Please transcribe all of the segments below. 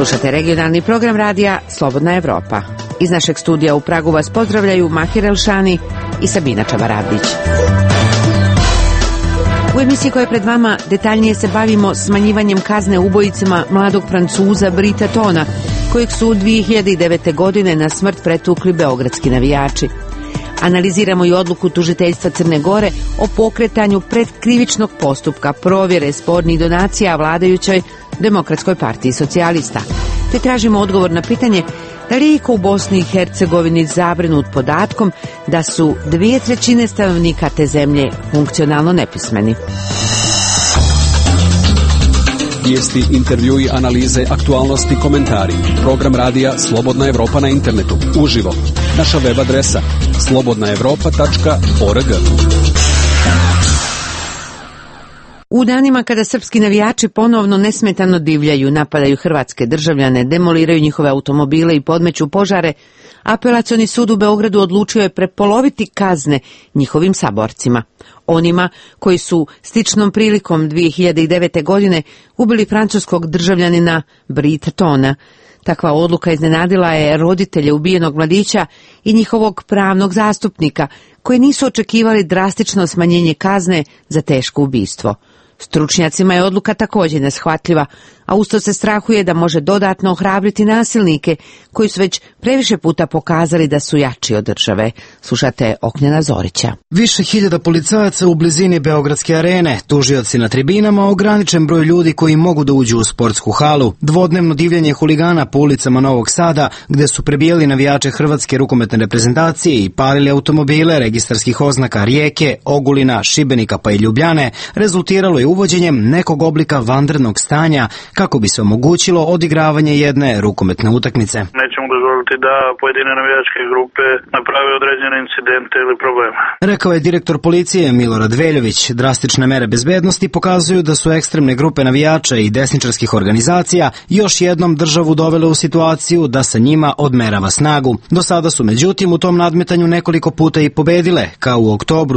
Slušate regionalni program radija Slobodna Evropa. Iz našeg studija u Pragu vas pozdravljaju Mahir Elšani i Sabina Čavarabić. U emisiji koja je pred vama detaljnije se bavimo smanjivanjem kazne ubojicama mladog Francuza Brita Tona, kojeg su 2009. godine na smrt pretukli beogradski navijači. Analiziramo i odluku tužiteljstva Crne Gore o pokretanju predkrivičnog postupka provjere spornih donacija vladajućoj Demokratskoj partiji socijalista. Te tražimo odgovor na pitanje da li je iko u Bosni i Hercegovini zabrinut podatkom da su 2/3 stanovnika te zemlje funkcionalno nepismeni. Vijesti, intervjui, analize, aktualnosti, komentari. Program radija Slobodna Evropa na internetu. Uživo. Naša web adresa slobodnaevropa.org. U danima kada srpski navijači ponovno nesmetano divljaju, napadaju hrvatske državljane, demoliraju njihove automobile i podmeću požare, Apelacioni sud u Beogradu odlučio je prepoloviti kazne njihovim saborcima. Onima koji su sličnom prilikom 2009. godine ubili francuskog državljanina Brita Tona. Takva odluka iznenadila je roditelje ubijenog mladića i njihovog pravnog zastupnika, koji nisu očekivali drastično smanjenje kazne za teško ubistvo. Stručnjacima je odluka također neshvatljiva, a usto se strahuje da može dodatno ohrabriti nasilnike koji su već previše puta pokazali da su jači od države. Slušate Ognjena Zorića. Više hiljada policajaca u blizini Beogradske arene, tužioci na tribinama, ograničen broj ljudi koji mogu da uđu u sportsku halu, dvodnevno divljanje huligana po ulicama Novog Sada, gde su prebijali navijače hrvatske rukometne reprezentacije i palili automobile registarskih oznaka Rijeke, Ogulina, Šibenika pa i Ljubljane, rezultiralo je uvođenjem nekog oblika vanrednog stanja kako bi se omogućilo odigravanje jedne rukometne utakmice. Nećemo dozvoliti da pojedine navijačke grupe naprave određene incidente ili probleme. Rekao je direktor policije Milorad Veljović. Drastične mere bezbednosti pokazuju da su ekstremne grupe navijača i desničarskih organizacija još jednom državu dovele u situaciju da sa njima odmerava snagu. Do sada su međutim u tom nadmetanju nekoliko puta i pobedile, kao u oktobru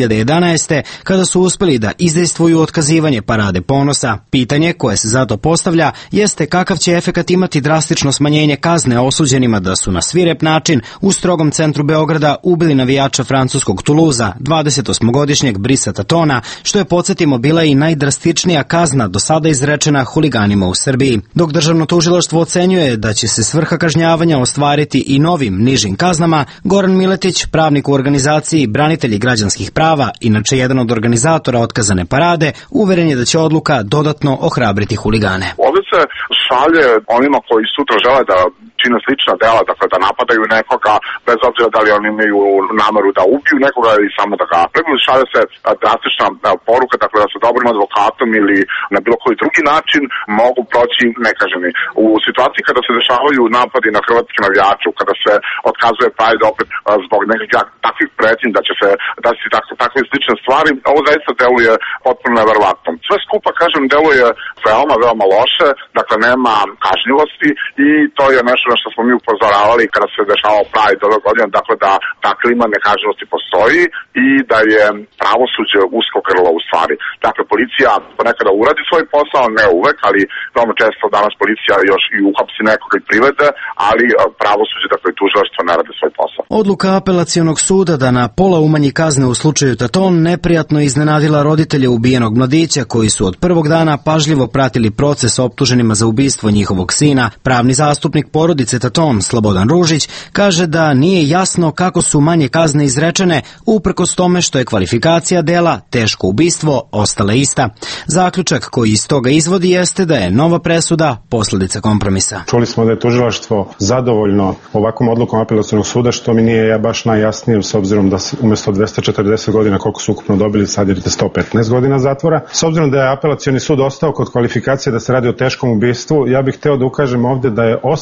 2011. kada su uspeli da izdejstvuju otkazivanje parade ponosa. Pitanje koje se zato postavlja jeste kakav će efekat imati drastično smanjenje kazne osuđenima da su na svirep način u strogom centru Beograda ubili navijača francuskog Tuluza, 28-godišnjeg Brita Tona, što je, podsjetimo, bila i najdrastičnija kazna do sada izrečena huliganima u Srbiji. Dok državno tužilaštvo ocenjuje da će se svrha kažnjavanja ostvariti i novim nižim kaznama, Goran Miletić, pravnik u organizaciji Branitelji građanskih prava, inače jedan od organizatora otkazane parade, uveren je da će odluka dodatno ohrabriti huligane. Ovdje se šalje onima koji sutra žele da čine slična dela, dakle da napadaju nekoga, bez obzira da li oni imaju nameru da ubiju nekoga ili samo da ga prebiju, šalje se drastična poruka, dakle da sa dobrim advokatom ili na bilo koji drugi način mogu proći nekažnjeni. U situaciji kada se dešavaju napadi na hrvatske navijače, kada se otkazuje Pride opet zbog nekih takvih pretnji da će se desiti takve slične stvari, ovo zaista deluje potpuno neverovatno. Sve skupa, kažem, deluje veoma loše, dakle nema kažnjivosti i to je nešto na što smo mi upozoravali kada se dešavao Pride ove godine, dakle da ta klima nekažnjivosti postoji i da je pravosuđe usko grlo u stvari. Dakle, policija ponekada uradi svoj posao, ne uvek, ali veoma često danas policija još i uhapsi nekoga i privede, ali pravosuđe, dakle i tužilaštvo ne rade svoj posao. Odluka Apelacionog suda da na pola umanji kazne u slučaju Taton neprijatno iznenadila roditelje ubijenog mladića koji su od prvog dana pažljivo pratili proces optuženima za ubistvo njihovog sina. Pravni zastupnik porodice Taton, Slobodan Ružić, kaže da nije jasno kako su manje kazne izrečene uprkos tome što je kvalifikacija dela teško ubistvo ostala ista. Zaključak koji iz toga izvodi jeste da je nova presuda posljedica kompromisa. Čuli smo da je tužilaštvo zadovoljno ovakvom odlukom Apelacionog suda, što mi nije baš najjasnije s obzirom da umjesto 240 godina koliko su ukupno dobili, sad je 115 godina zatvora. S obzirom da je Apelacioni sud ostao kod kvalifikacije da se radi o teškom ubistvu, ja bih hteo da ukažem ovdje da je 8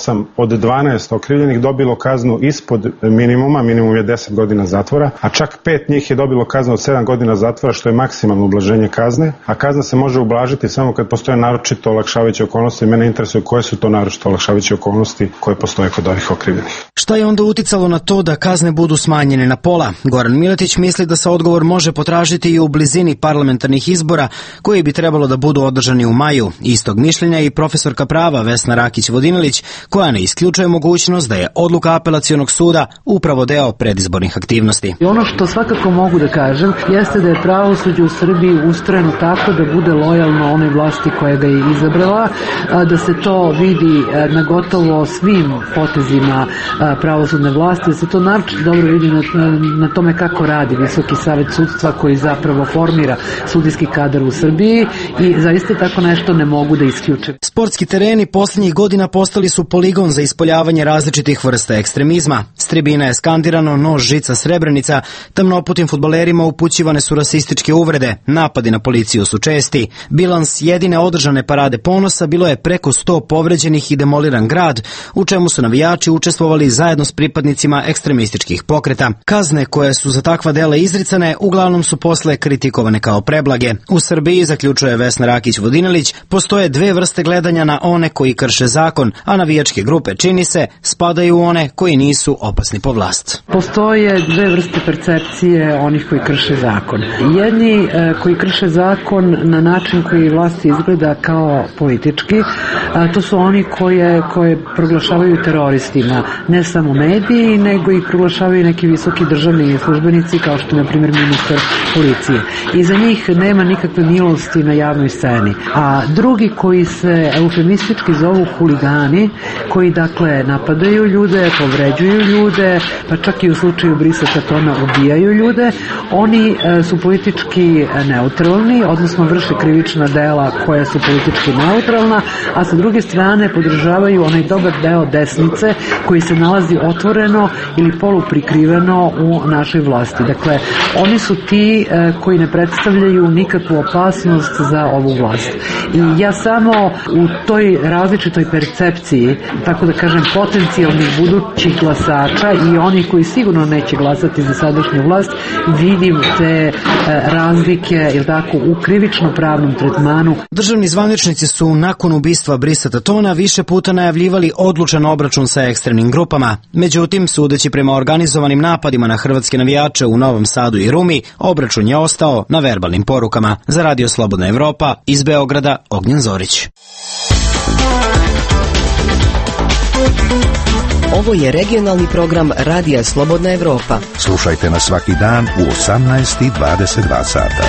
od 12 okrivljenih dobilo kaznu ispod minimuma, minimum je 10 godina zatvora, a čak 5 njih je dobilo kaznu od 7 godina zatvora, što je maksimalno ublaženje kazne, a kazna se može ublažiti samo kad postoje naročito olakšavajuće okolnosti. Mene interesuje koje su to naročito olakšavajuće okolnosti koje postoje kod ovih okrivljenih. Šta je onda uticalo na to da kazne budu smanjene na pola? Goran Miletić misli da se odgovor može potražiti i u blizini parlamentarnih izbora koji bi trebalo da budu održani u maju. Istog mišljenja i profesorka prava Vesna Rakić-Vodinelić, koja ne isključuje mogućnost da je odluka apelacionog suda upravo deo predizbornih aktivnosti. I ono što svakako mogu da kažem jeste da je pravosuđe u Srbiji ustrojeno tako da bude lojalno onoj vlasti koja ga je izabrala, da se to vidi na gotovo svim potezima pravosudne vlasti, da se to naročito dobro vidi na tome kako radi Visoki savet sudstva koji zapravo formira sudijski kadar u Srbiji i zaista tako nešto ne mogu da isključim. Sportski tereni posljednjih godina postali su poligon za ispoljavanje različitih vrsta ekstremizma. S tribina je skandirano nož, žica, Srebrenica, tamnoputim fudbalerima upućivane su rasističke uvrede, napadi na policiju su česti. Bilans jedine održane parade ponosa bilo je preko 100 povređenih i demoliran grad, u čemu su navijači učestvovali zajedno s pripadnicima ekstremističkih pokreta. Kazne koje su za takva dela izricane uglavnom su posle kritikovane kao preblage. U Srbiji, zaključuje Vesna Rakić-Vodinelić, postoje dve vrste gledanja na one koji krše zakon, a navijačke grupe, čini se, spadaju u one koji nisu opasni po vlast. Postoje dve vrste percepcije onih koji krše zakon. Jedni koji krše zakon na način koji vlasti izgleda kao politički, to su oni koje proglašavaju teroristima, ne samo mediji, nego i proglašavaju neki visoki državni službenici kao što je na primjer ministar policije. I za njih nema nikakve milosti na javnoj sceni. A drugi koji se eufemistički zovu huligani, koji dakle napadaju ljude, povređuju ljude, pa čak i u slučaju Brisa Katona ubijaju ljude, oni su politički neutralni, odnosno vrše krivična dela koja su politički neutralna, a sa druge strane podržavaju onaj dobar deo desnice koji se nalazi otvoreno ili poluprikriveno u našoj vlasti. Dakle, oni su ti koji ne predstavljaju nikakvu opasnost za ovu vlast. I ja samo u toj različitoj percepciji, tako da kažem, potencijalnih budućih glasača i onih koji sigurno neće glasati za sadašnju vlast, vidim te razlike, jel tako, u krivično-pravnom tretmanu. Državni zvaničnici su nakon ubistva Brisa Tatona više puta najavljivali odlučan obračun sa ekstremnim grupama. Međutim, sudeći prema organizovanim napadima na hrvatske navijače u Novom Sadu i Rumi, obračun je ostao na verbalnim porukama. Za Radio Slobodna Evropa, iz Beograda, Ognjen Zorić. Ovo je regionalni program Radija Slobodna Evropa. Slušajte nas svaki dan u 18:22 sata.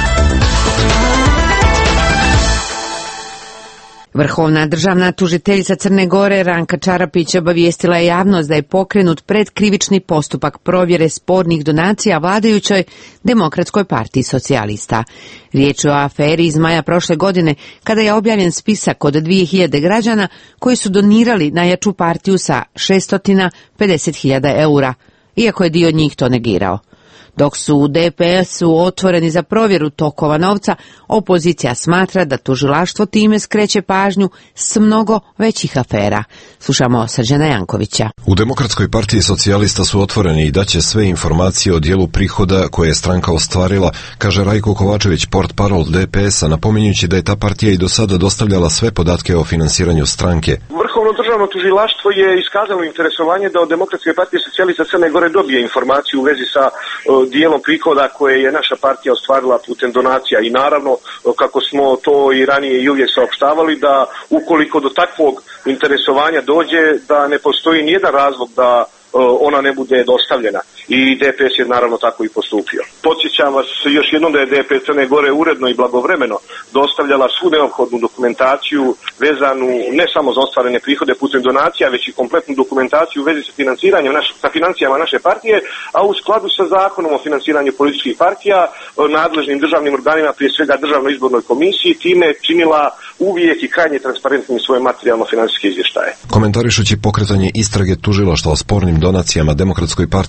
Vrhovna državna tužiteljica Crne Gore Ranka Čarapić obavijestila je javnost da je pokrenut predkrivični postupak provjere spornih donacija vladajućoj Demokratskoj partiji socijalista. Riječ je o aferi iz maja prošle godine, kada je objavljen spisak od 2000 građana koji su donirali najjaču partiju sa 650.000 eura, iako je dio njih to negirao. Dok su u DPS-u otvoreni za provjeru tokova novca, opozicija smatra da tužilaštvo time skreće pažnju s mnogo većih afera. Slušamo Srđana Jankovića. U Demokratskoj partiji socijalista su otvoreni i daće sve informacije o dijelu prihoda koje je stranka ostvarila, kaže Rajko Kovačević, portparol DPS-a, napominjući da je ta partija i do sada dostavljala sve podatke o finansiranju stranke. Vrhovno državno tužilaštvo je iskazalo interesovanje da od Demokratske partije socijalista Crne Gore dobije informaciju u vezi sa dijelom prihoda koje je naša partija ostvarila putem donacija i naravno, kako smo to i ranije i uvijek saopštavali, da ukoliko do takvog interesovanja dođe, da ne postoji nijedan razlog da ona ne bude dostavljena. I DPS je naravno tako i postupio. Podsjećam vas još jednom da je DPS Crne Gore uredno i blagovremeno dostavljala svu neophodnu dokumentaciju vezanu ne samo za ostvarene prihode putem donacija, već i kompletnu dokumentaciju u vezi sa financiranjem sa financijama naše partije, a u skladu sa zakonom o finansiranju političkih partija, nadležnim državnim organima, prije svega Državnoj izbornoj komisiji, time je činila uvijek i krajnje transparentnim svoje materijalno-finansijske izvještaje. Komentarišući pokretanje istrage tužilaštva o spornim donacijama Demokratskoj partiji socijalista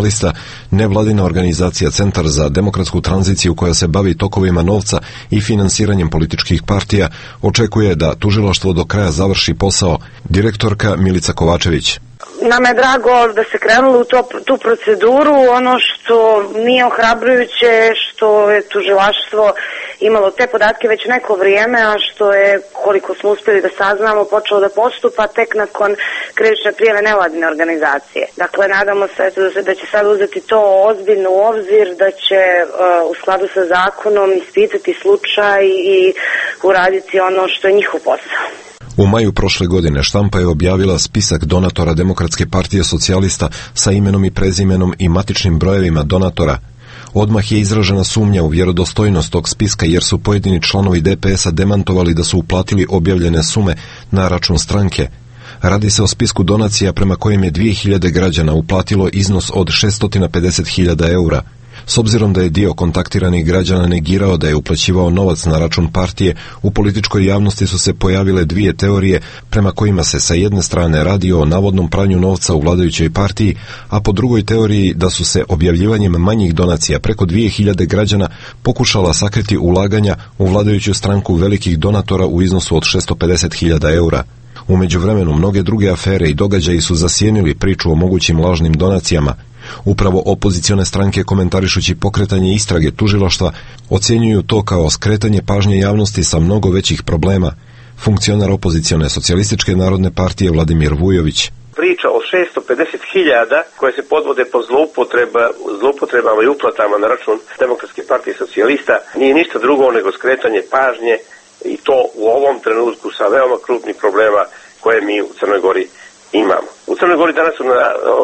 socijalista, nevladina organizacija Centar za demokratsku tranziciju koja se bavi tokovima novca i finansiranjem političkih partija, očekuje da tužilaštvo do kraja završi posao. Direktorka Milica Kovačević. Nama je drago da se krenulo u tu proceduru. Ono što nije ohrabrujuće je što je tužilaštvo imalo te podatke već neko vrijeme, a što je, koliko smo uspjeli da saznamo, počelo da postupa tek nakon krivične prijave nevladine organizacije. Dakle, nadamo se da će sad uzeti to ozbiljno u obzir, da će u skladu sa zakonom ispitati slučaj i uraditi ono što je njihov posao. U maju prošle godine štampa je objavila spisak donatora Demokratske partije socijalista sa imenom i prezimenom i matičnim brojevima donatora. Odmah je izražena sumnja u vjerodostojnost tog spiska jer su pojedini članovi DPS-a demantovali da su uplatili objavljene sume na račun stranke. Radi se o spisku donacija prema kojem je 2000 građana uplatilo iznos od 650.000 eura. S obzirom da je dio kontaktiranih građana negirao da je uplaćivao novac na račun partije, u političkoj javnosti su se pojavile dvije teorije prema kojima se sa jedne strane radi o navodnom pranju novca u vladajućoj partiji, a po drugoj teoriji da su se objavljivanjem manjih donacija preko 2000 građana pokušala sakriti ulaganja u vladajuću stranku velikih donatora u iznosu od 650.000 eura. U međuvremenu mnoge druge afere i događaji su zasjenili priču o mogućim lažnim donacijama. Upravo opozicione stranke, komentarišući pokretanje istrage tužilaštva, ocjenjuju to kao skretanje pažnje javnosti sa mnogo većih problema. Funkcionar opozicione socijalističke narodne partije Vladimir Vujović. Priča o 650.000 koje se podvode po zloupotrebama i uplatama na račun Demokratske partije socijalista nije ništa drugo nego skretanje pažnje, i to u ovom trenutku sa veoma krupnih problema koje mi u Crnoj Gori imamo. U Crnoj Gori danas su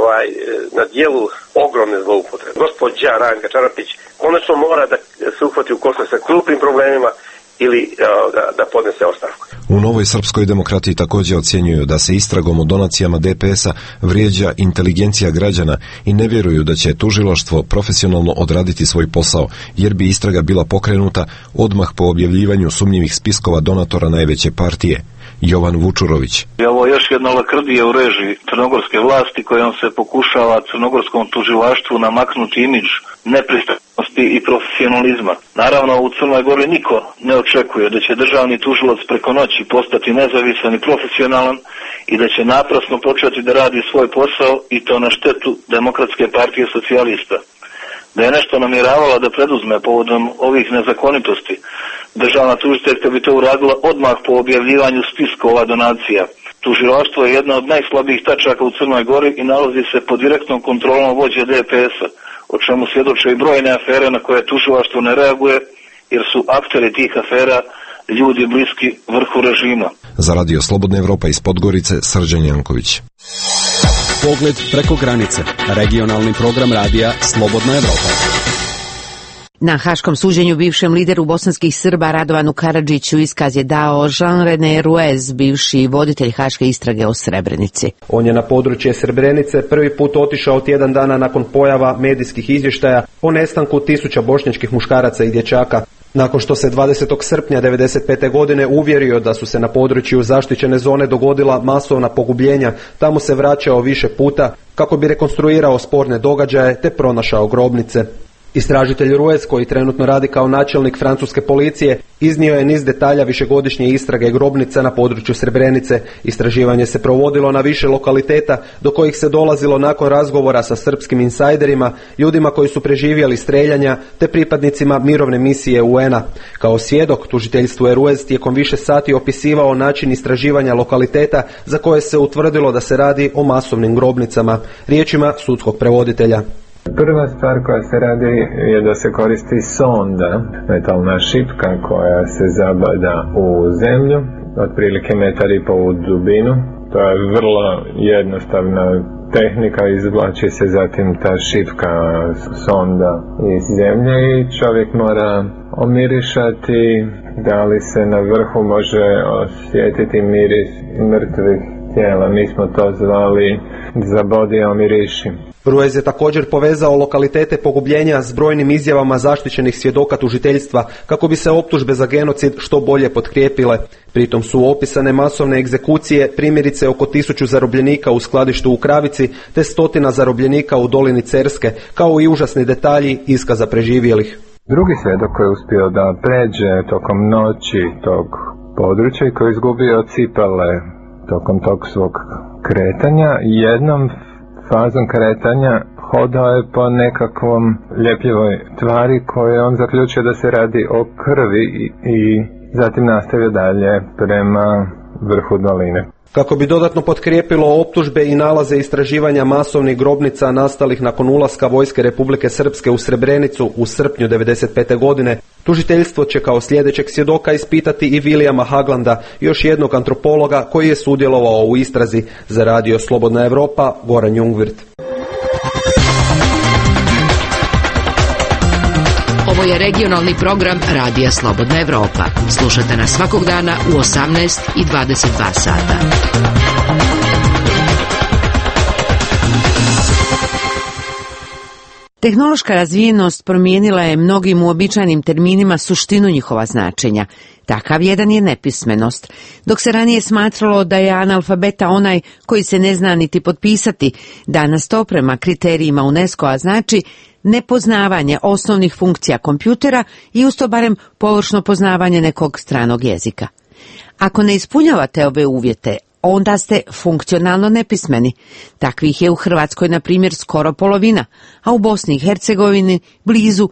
na dijelu ogromne zloupotrebe. Gospođa Ranka Čarapić konačno mora da se uhvati u koštac sa krupnim problemima ili da podnese ostavku. U Novoj srpskoj demokratiji također ocjenjuju da se istragom o donacijama DPS-a vrijeđa inteligencija građana i ne vjeruju da će tužilaštvo profesionalno odraditi svoj posao, jer bi istraga bila pokrenuta odmah po objavljivanju sumnjivih spiskova donatora najveće partije. Jovan Vučurović. Ovo je još jedna lakrdija u režiji crnogorske vlasti kojom se pokušava crnogorskom tužilaštvu namaknuti imidž nepristranosti i profesionalizma. Naravno, u Crnoj Gori niko ne očekuje da će državni tužilac preko noći postati nezavisan i profesionalan i da će naprasno početi da radi svoj posao i to na štetu Demokratske partije socijalista. Da je nešto namjeravala da preduzme povodom ovih nezakonitosti, državna tužiteljka bi to uradila odmah po objavljivanju spiskova donacija. Tužilaštvo je jedna od najslabijih tačaka u Crnoj Gori i nalazi se pod direktnom kontrolom vođe DPS-a, o čemu svjedoče i brojne afere na koje tužilaštvo ne reaguje, jer su akteri tih afera ljudi bliski vrhu režima. Za Radio Slobodna Evropa iz Podgorice, Srđan Janković. Pogled preko granice. Regionalni program radija Slobodna Evropa. Na haškom suđenju bivšem lideru bosanskih Srba Radovanu Karadžiću iskaz je dao Jean-René Ruez, bivši voditelj haške istrage o Srebrenici. On je na područje Srebrenice prvi put otišao tjedan dana nakon pojava medijskih izvještaja o nestanku 1000 bošnjačkih muškaraca i dječaka. Nakon što se 20. srpnja 1995. godine uvjerio da su se na području zaštićene zone dogodila masovna pogubljenja, tamo se vraćao više puta kako bi rekonstruirao sporne događaje te pronašao grobnice. Istražitelj Ruez, koji trenutno radi kao načelnik francuske policije, iznio je niz detalja višegodišnje istrage grobnica na području Srebrenice. Istraživanje se provodilo na više lokaliteta do kojih se dolazilo nakon razgovora sa srpskim insajderima, ljudima koji su preživjeli streljanja te pripadnicima mirovne misije UN-a. Kao svjedok tužiteljstvu je Ruez tijekom više sati opisivao način istraživanja lokaliteta za koje se utvrdilo da se radi o masovnim grobnicama, riječima sudskog prevoditelja. Prva stvar koja se radi je da se koristi sonda, metalna šipka koja se zabada u zemlju, otprilike 1,5 metra u dubinu. To je vrlo jednostavna tehnika, izvlači se zatim ta šipka sonda iz zemlje i čovjek mora omirišati da li se na vrhu može osjetiti miris mrtvih tijela. Mi smo to zvali zabodi omiriši. Ruiz je također povezao lokalitete pogubljenja s brojnim izjavama zaštićenih svjedoka tužiteljstva kako bi se optužbe za genocid što bolje potkrijepile. Pritom su opisane masovne egzekucije, primjerice oko 1000 zarobljenika u skladištu u Kravici te 100 zarobljenika u dolini Cerske, kao i užasni detalji iskaza preživjelih. Drugi svjedok koji je uspio da pređe tokom noći tog područja i koji je izgubio cipele tokom tog svog kretanja, jednom fazom kretanja hodao je po nekakvom ljepljivoj tvari koje on zaključio da se radi o krvi i zatim nastavio dalje prema vrhu doline. Kako bi dodatno potkrijepilo optužbe i nalaze istraživanja masovnih grobnica nastalih nakon ulaska vojske Republike Srpske u Srebrenicu u srpnju 1995. godine, tužiteljstvo će kao sljedećeg svjedoka ispitati i Williama Haglanda, još jednog antropologa koji je sudjelovao u istrazi. Za radio Slobodna Evropa, Goran Jungwirth. Ovo je regionalni program Radija Slobodna Evropa. Slušajte nas svakog dana u 18 i 22 sata. Tehnološka razvijenost promijenila je mnogim uobičajenim terminima suštinu njihova značenja. Takav jedan je nepismenost. Dok se ranije smatralo da je analfabeta onaj koji se ne zna niti potpisati, danas to prema kriterijima UNESCO-a znači nepoznavanje osnovnih funkcija kompjutera i usto barem površno poznavanje nekog stranog jezika. Ako ne ispunjavate ove uvjete, onda ste funkcionalno nepismeni. Takvih je u Hrvatskoj, na primjer, skoro polovina, a u Bosni i Hercegovini blizu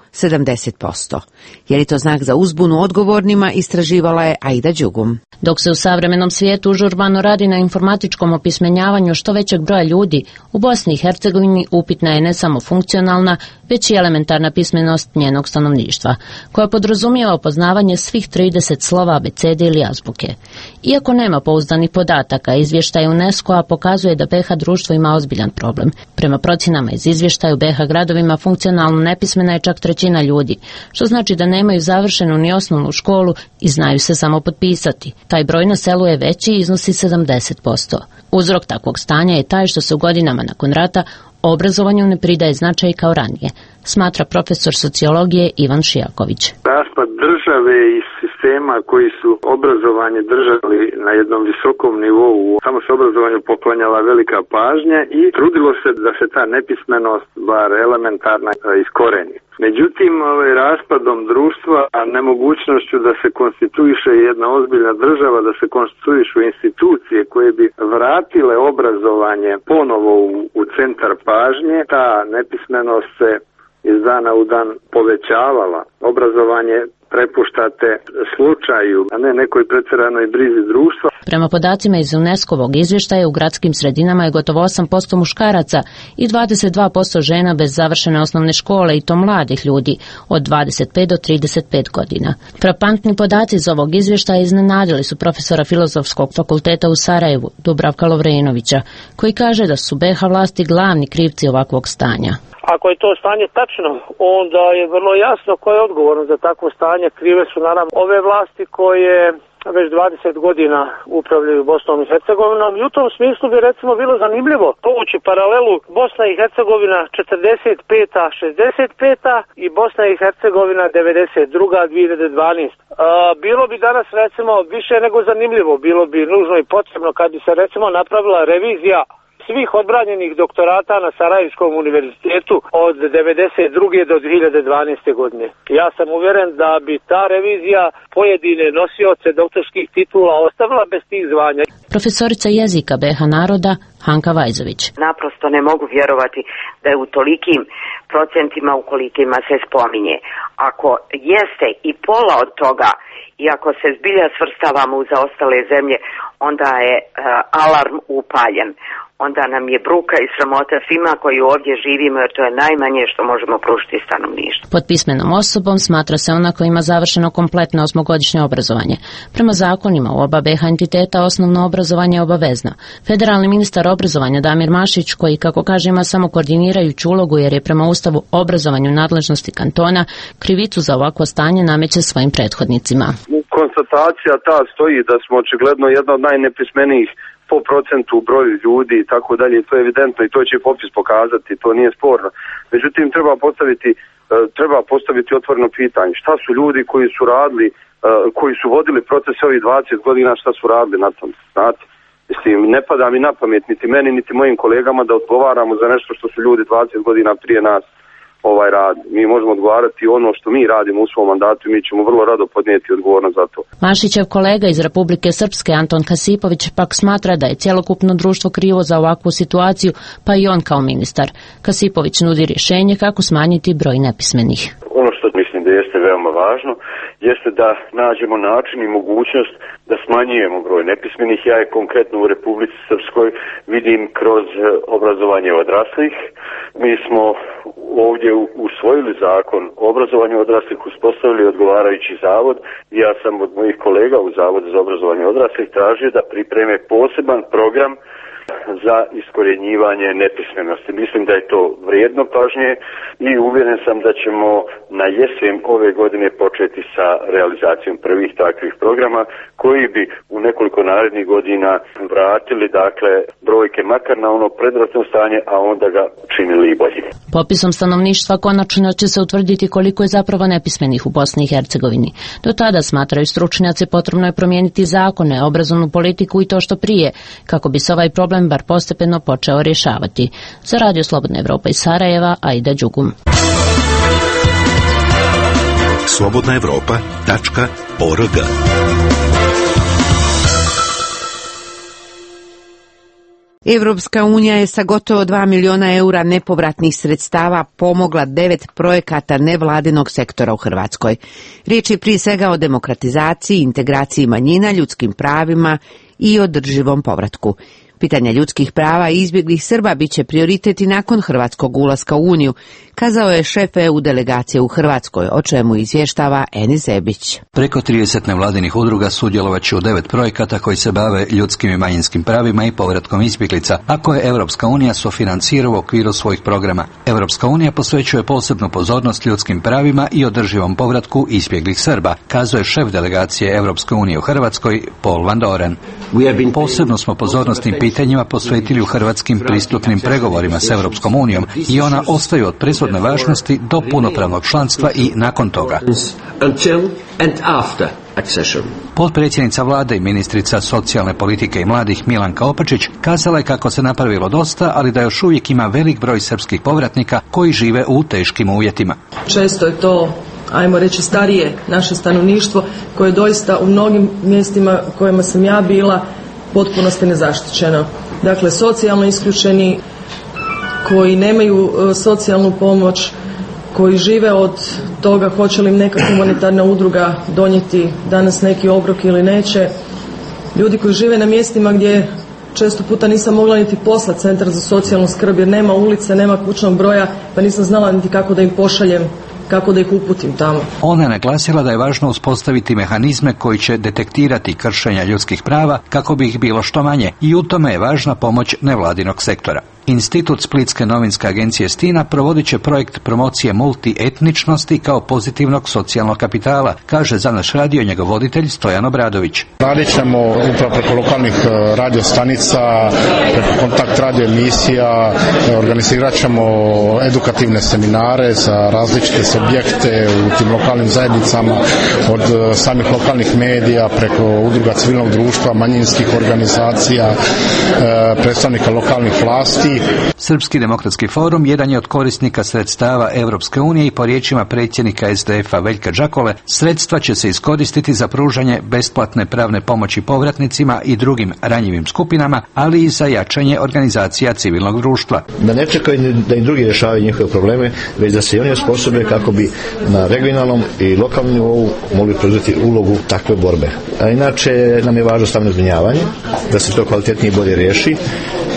70%. Je li to znak za uzbunu odgovornima, istraživala je Aida Đugum. Dok se u savremenom svijetu užurbano radi na informatičkom opismenjavanju što većeg broja ljudi, u Bosni i Hercegovini upitna je ne samo funkcionalna, već i elementarna pismenost njenog stanovništva, koja podrazumijeva poznavanje svih 30 slova abecede ili azbuke. Iako nema pouzdanih podataka, izvještaj UNESCO-a pokazuje da BiH društvo ima ozbiljan problem. Prema procjenama iz izvještaja u BiH gradovima funkcionalno nepismena je čak 1/3 ljudi, što znači da nemaju završenu ni osnovnu školu i znaju se samo potpisati. Taj broj na selu je veći i iznosi 70%. Uzrok takvog stanja je taj što se u godinama nakon rata obrazovanju ne pridaje značaj kao ranije, smatra profesor sociologije Ivan Šijaković. Raspad države i sistema koji su obrazovanje držali na jednom visokom nivou, samo se obrazovanju poklanjala velika pažnja i trudilo se da se ta nepismenost, bar elementarna, iskoreni. Međutim, raspadom društva, a nemogućnošću da se konstituiše jedna ozbiljna država, da se konstituišu institucije koje bi vratile obrazovanje ponovo u centar pažnje, ta nepismenost se iz dana u dan povećavala. Obrazovanje prepuštate slučaju, a ne nekoj pretjeranoj brizi društva. Prema podacima iz UNESCO-vog izvještaja, u gradskim sredinama je gotovo 8% muškaraca i 22% žena bez završene osnovne škole, i to mladih ljudi od 25 do 35 godina. Frapantni podaci iz ovog izvještaja iznenadili su profesora Filozofskog fakulteta u Sarajevu, Dubravka Lovrenovića, koji kaže da su BiH vlasti glavni krivci ovakvog stanja. Ako je to stanje tačno, onda je vrlo jasno ko je odgovoran za takvo stanje. Krive su naravno ove vlasti koje već 20 godina upravljaju Bosnom i Hercegovinom i u tom smislu bi recimo bilo zanimljivo povući paralelu Bosna i Hercegovina 45-65 i Bosna i Hercegovina 92-2012. Bilo bi danas recimo više nego zanimljivo, bilo bi nužno i potrebno kad bi se recimo napravila revizija svih odbranjenih doktorata na Sarajevskom univerzitetu od 92. do 2012. godine. Ja sam uvjeren da bi ta revizija pojedine nosioce doktorskih titula ostavila bez tih zvanja. Profesorica jezika BiH naroda Hanka Vajzović. Naprosto ne mogu vjerovati da je u tolikim procentima u kolikima se spominje. Ako jeste i pola od toga, i ako se zbilja svrstavamo u zaostale zemlje, onda je alarm upaljen. Onda nam je bruka i sramota svima koji ovdje živimo, jer to je najmanje što možemo pružiti stanovništvu. Pod pismenom osobom smatra se ona koja ima završeno kompletno 8-godišnje obrazovanje. Prema zakonima u oba BiH entiteta osnovno obrazovanje je obavezno. Federalni ministar obrazovanja Damir Mašić, koji, kako kaže, ima samo koordinirajuću ulogu jer je prema Ustavu obrazovanju nadležnosti kantona, krivicu za ovakvo stanje nameće svojim prethodnicima. Konstatacija ta stoji da smo očigledno jedna od najnepismenijih po procentu, broju ljudi i tako dalje, to je evidentno i to će popis pokazati, to nije sporno. Međutim, treba postaviti otvoreno pitanje. Šta su ljudi koji su radili, koji su vodili proces ovih 20 godina, šta su radili na tom, znate? Mislim, ne pada mi na pamet niti meni, niti mojim kolegama da odgovaramo za nešto što su ljudi 20 godina prije nas radi. Mi možemo odgovarati ono što mi radimo u svom mandatu i mi ćemo vrlo rado podnijeti odgovornost za to. Mašićev kolega iz Republike Srpske Anton Kasipović pak smatra da je cjelokupno društvo krivo za ovakvu situaciju, pa i on kao ministar. Kasipović nudi rješenje kako smanjiti broj nepismenih. Ono što mislim da jeste veoma važno jeste da nađemo način i mogućnost da smanjujemo broj nepismenih. Ja je konkretno u Republici Srpskoj vidim kroz obrazovanje odraslih. Mi smo ovdje usvojili zakon o obrazovanju odraslih, uspostavili odgovarajući zavod i ja sam od mojih kolega u Zavodu za obrazovanje odraslih tražio da pripreme poseban program za iskorjenjivanje nepismenosti. Mislim da je to vrijedno pažnje i uvjeren sam da ćemo na jesen ove godine početi sa realizacijom prvih takvih programa koji bi u nekoliko narednih godina vratili brojke makar na ono predratno stanje, a onda ga činili i bolje. Popisom stanovništva konačno će se utvrditi koliko je zapravo nepismenih u Bosni i Hercegovini. Do tada, smatraju stručnjaci, potrebno je promijeniti zakone, obrazovnu politiku i to što prije, kako bi se ovaj problem bar postepeno počeo rješavati. Za Radio Slobodna Evropa iz Sarajeva, Aida Đugum. slobodnaevropa.org. Evropska unija je sa gotovo 2 miliona eura nepovratnih sredstava pomogla 9 projekata nevladinog sektora u Hrvatskoj. Riječ je prije svega o demokratizaciji, integraciji manjina, ljudskim pravima i održivom povratku. Pitanja ljudskih prava i izbjeglih Srba bit će prioritet i nakon hrvatskog ulaska u Uniju, kazao je šef EU delegacije u Hrvatskoj, o čemu izvještava Enis Ebić. Preko 30 nevladinih udruga sudjelovat će u 9 projekata koji se bave ljudskim i manjinskim pravima i povratkom izbjeglica, a koje Europska unija sufinancira u okviru svojih programa. Europska unija posvećuje posebnu pozornost ljudskim pravima i održivom povratku izbjeglih Srba, kazuje šef delegacije Europske unije u Hrvatskoj, Paul Van Doren. Posebno smo pozornost tim pitanjima posvetili u hrvatskim pristupnim pregovorima s Europskom unijom i ona ostaju od presudne važnosti do punopravnog članstva i nakon toga. Potpredsjednica vlade i ministrica socijalne politike i mladih Milanka Opačić kazala je kako se napravilo dosta, ali da još uvijek ima velik broj srpskih povratnika koji žive u teškim uvjetima. Često je to, ajmo reći, starije naše stanovništvo koje doista u mnogim mjestima u kojima sam ja bila potpunosti nezaštićeno. Dakle, socijalno isključeni, koji nemaju socijalnu pomoć, koji žive od toga hoće li im neka humanitarna udruga donijeti danas neki obrok ili neće. Ljudi koji žive na mjestima gdje često puta nisam mogla niti poslati centar za socijalnu skrb jer nema ulice, nema kućnog broja, pa nisam znala niti kako da im pošaljem, kako da ih uputim tamo. Ona je naglasila da je važno uspostaviti mehanizme koji će detektirati kršenja ljudskih prava kako bi ih bilo što manje i u tome je važna pomoć nevladinog sektora. Institut Splitske novinske agencije Stina provodit će projekt promocije multietničnosti kao pozitivnog socijalnog kapitala, kaže za naš radio njegov voditelj Stojan Obradović. Radit ćemo upravo preko lokalnih radiostanica, preko kontakt radio emisija, organizirat ćemo edukativne seminare za različite subjekte u tim lokalnim zajednicama, od samih lokalnih medija, preko udruga civilnog društva, manjinskih organizacija, predstavnika lokalnih vlasti. Srpski demokratski forum jedan je od korisnika sredstava Europske unije i po riječima predsjednika SDF-a Veljka Đakole, sredstva će se iskoristiti za pružanje besplatne pravne pomoći povratnicima i drugim ranjivim skupinama, ali i za jačanje organizacija civilnog društva. Da ne čekaju da i drugi rješavaju njihove probleme, već da se i oni osposobe kako bi na regionalnom i lokalnom nivou mogli preuzeti ulogu takve borbe. A inače nam je važno stambeno zbrinjavanje, da se to kvalitetnije i bolje riješi.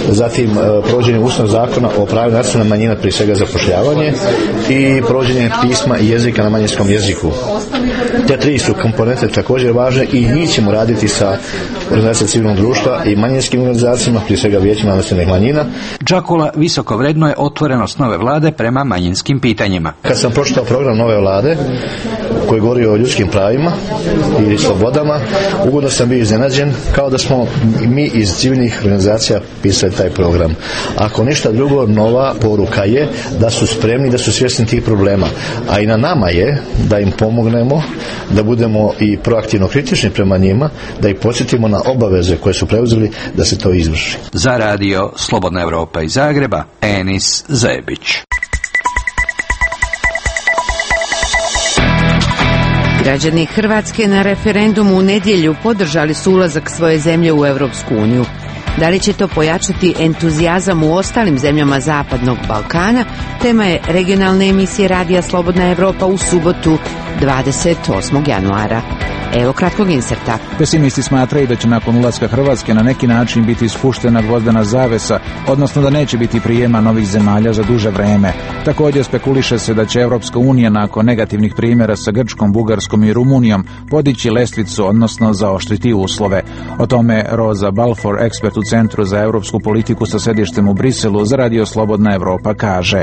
zatim provođenje Ustavnog zakona o pravima nacionalnih manjina, prije svega zapošljavanje, i provođenje pisma i jezika na manjinskom jeziku. Te tri su komponente također važne i njih ćemo raditi sa organizacijama civilnog društva i manjinskim organizacijama, prije svega vijećima nacionalnih manjina. Džakula visoko vrednuje otvorenost nove vlade prema manjinskim pitanjima. Kad sam pročitao program nove vlade koji govori o ljudskim pravima i slobodama, ugodno sam bio iznenađen, kao da smo mi iz civilnih organizacija pisali taj program. Ako ništa drugo, nova poruka je da su spremni, da su svjesni tih problema, a i na nama je da im pomognemo, da budemo i proaktivno kritični prema njima, da ih podsjetimo na obaveze koje su preuzeli da se to izvrši. Za radio Slobodna Evropa iz Zagreba, Enis Zebić. Građani Hrvatske na referendumu u nedjelju podržali su ulazak svoje zemlje u Europsku uniju. Da li će to pojačati entuzijazam u ostalim zemljama Zapadnog Balkana, tema je regionalne emisije Radija Slobodna Evropa u subotu 28. januara. Evo kratkog inserta. Pesimisti smatraju da će nakon ulaska Hrvatske na neki način biti spuštena gvozdena zavesa, odnosno da neće biti prijema novih zemalja za duže vreme. Također spekuliše se da će Europska unija nakon negativnih primjera sa Grčkom, Bugarskom i Rumunijom podići lestvicu, odnosno zaoštriti uslove. O tome Rosa Balfour, ekspert u Centru za europsku politiku sa sedištem u Briselu, za Radio Slobodna Evropa kaže: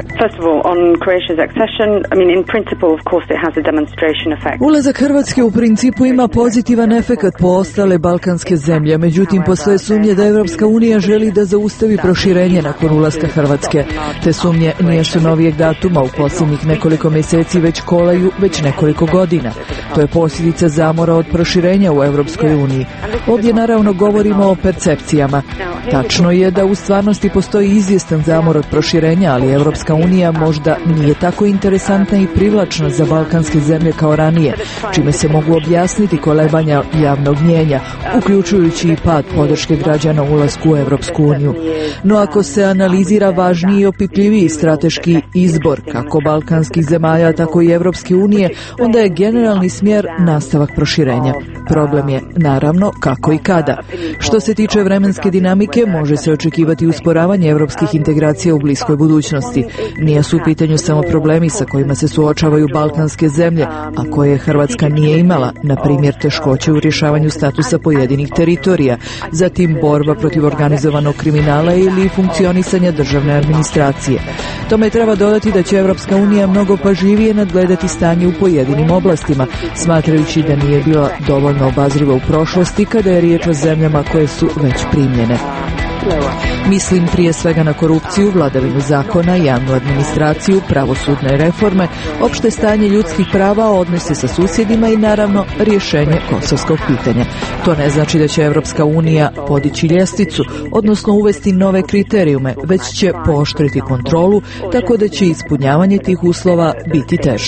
Ulazak Hrvatske u principu ima pozitivan efekat po ostale balkanske zemlje, međutim postoje sumnje da Europska unija želi da zaustavi proširenje nakon ulaska Hrvatske. Te sumnje nisu novijeg datuma, u posljednjih nekoliko mjeseci već kolaju već nekoliko godina. To je posljedica zamora od proširenja u Europskoj uniji. Ovdje naravno govorimo o percepcijama. Tačno je da u stvarnosti postoji izvjestan zamor od proširenja, ali Europska unija možda nije tako interesantna i privlačna za balkanske zemlje kao ranije, čime se mogu objasniti kolebanja javnog mnijenja, uključujući i pad podrške građana u ulasku u Europsku uniju. No ako se analizira važniji i opipljiviji strateški izbor kako balkanskih zemalja, tako i Europske unije, onda je generalni smjer nastavak proširenja. Problem je, naravno, kako i kada. Što se tiče vremenske dinamike, može se očekivati usporavanje europskih integracija u bliskoj budućnosti. Nije su u pitanju samo problemi sa kojima se suočavaju balkanske zemlje, a koje Hrvatska nije imala, na primjer teškoće u rješavanju statusa pojedinih teritorija, zatim borba protiv organizovanog kriminala ili funkcionisanja državne administracije. Tome treba dodati da će Europska unija mnogo pažljivije nadgledati stanje u pojedinim oblastima, smatrajući da nije bila dovoljno obazriva u prošlosti kada je riječ o zemljama koje su već primljene. Mislim prije svega na korupciju, vladavinu zakona, javnu administraciju, pravosudne reforme, opšte stanje ljudskih prava, odnose sa susjedima i naravno rješenje kosovskog pitanja. To ne znači da će Europska unija podići ljestvicu, odnosno uvesti nove kriterijume, već će pooštriti kontrolu, tako da će ispunjavanje tih uslova biti teže.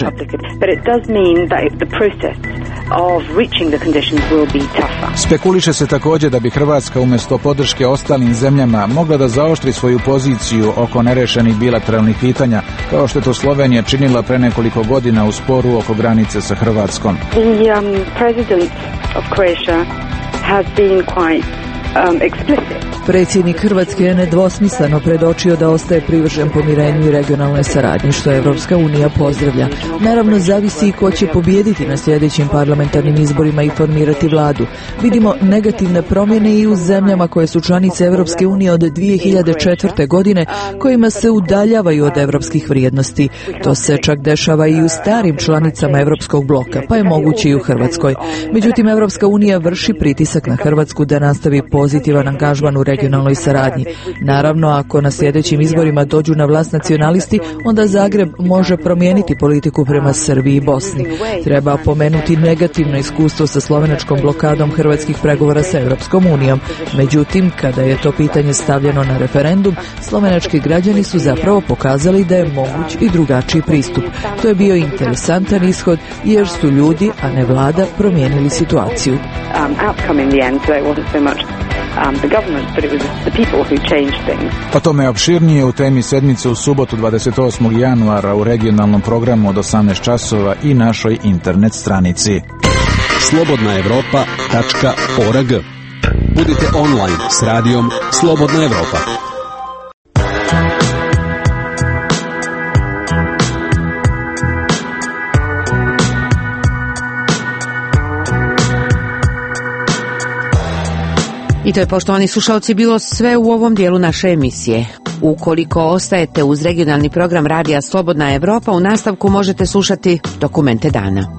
Spekuliše se također da bi Hrvatska umjesto podrške ostalim zemljama mogla da zaoštri svoju poziciju oko nerešenih bilateralnih pitanja, kao što je to Slovenija činila pre nekoliko godina u sporu oko granice sa Hrvatskom. President of Croatia has been quite explicit. Predsjednik Hrvatske je nedvosmisleno predočio da ostaje privržen pomirenju i regionalnoj saradnji, što Europska unija pozdravlja. Naravno, zavisi i ko će pobijediti na sljedećim parlamentarnim izborima i formirati vladu. Vidimo negativne promjene i u zemljama koje su članice Europske unije od 2004. godine, kojima se udaljavaju od europskih vrijednosti. To se čak dešava i u starim članicama Europskog bloka, pa je moguće i u Hrvatskoj. Međutim, Europska unija vrši pritisak na Hrvatsku da nastavi pozitivan angažman u regionalnoj saradnji. Naravno, ako na sljedećim izborima dođu na vlast nacionalisti, onda Zagreb može promijeniti politiku prema Srbiji i Bosni. Treba pomenuti negativno iskustvo sa slovenačkom blokadom hrvatskih pregovora sa Europskom unijom. Međutim, kada je to pitanje stavljeno na referendum, slovenački građani su zapravo pokazali da je moguć i drugačiji pristup. To je bio interesantan ishod jer su ljudi, a ne vlada, promijenili situaciju. O tome opširnije u temi sedmice u subotu 28. januara u regionalnom programu od 18 časova i našoj internet stranici. slobodnaevropa.org. Budite online s radijom Slobodna Evropa. I to je, poštovani slušalci, bilo sve u ovom dijelu naše emisije. Ukoliko ostajete uz regionalni program Radija Slobodna Evropa, u nastavku možete slušati Dokumente dana.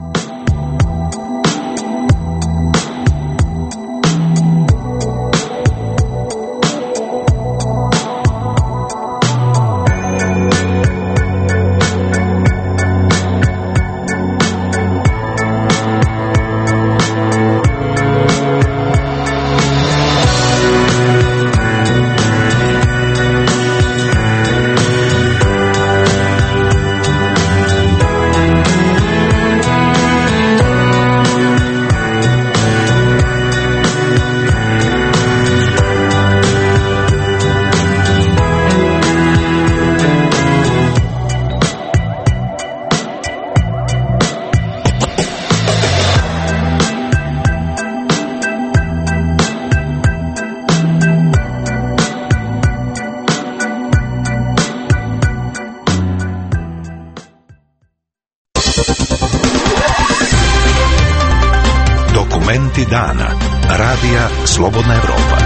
Dokumenti dana. Radija Slobodna Evropa.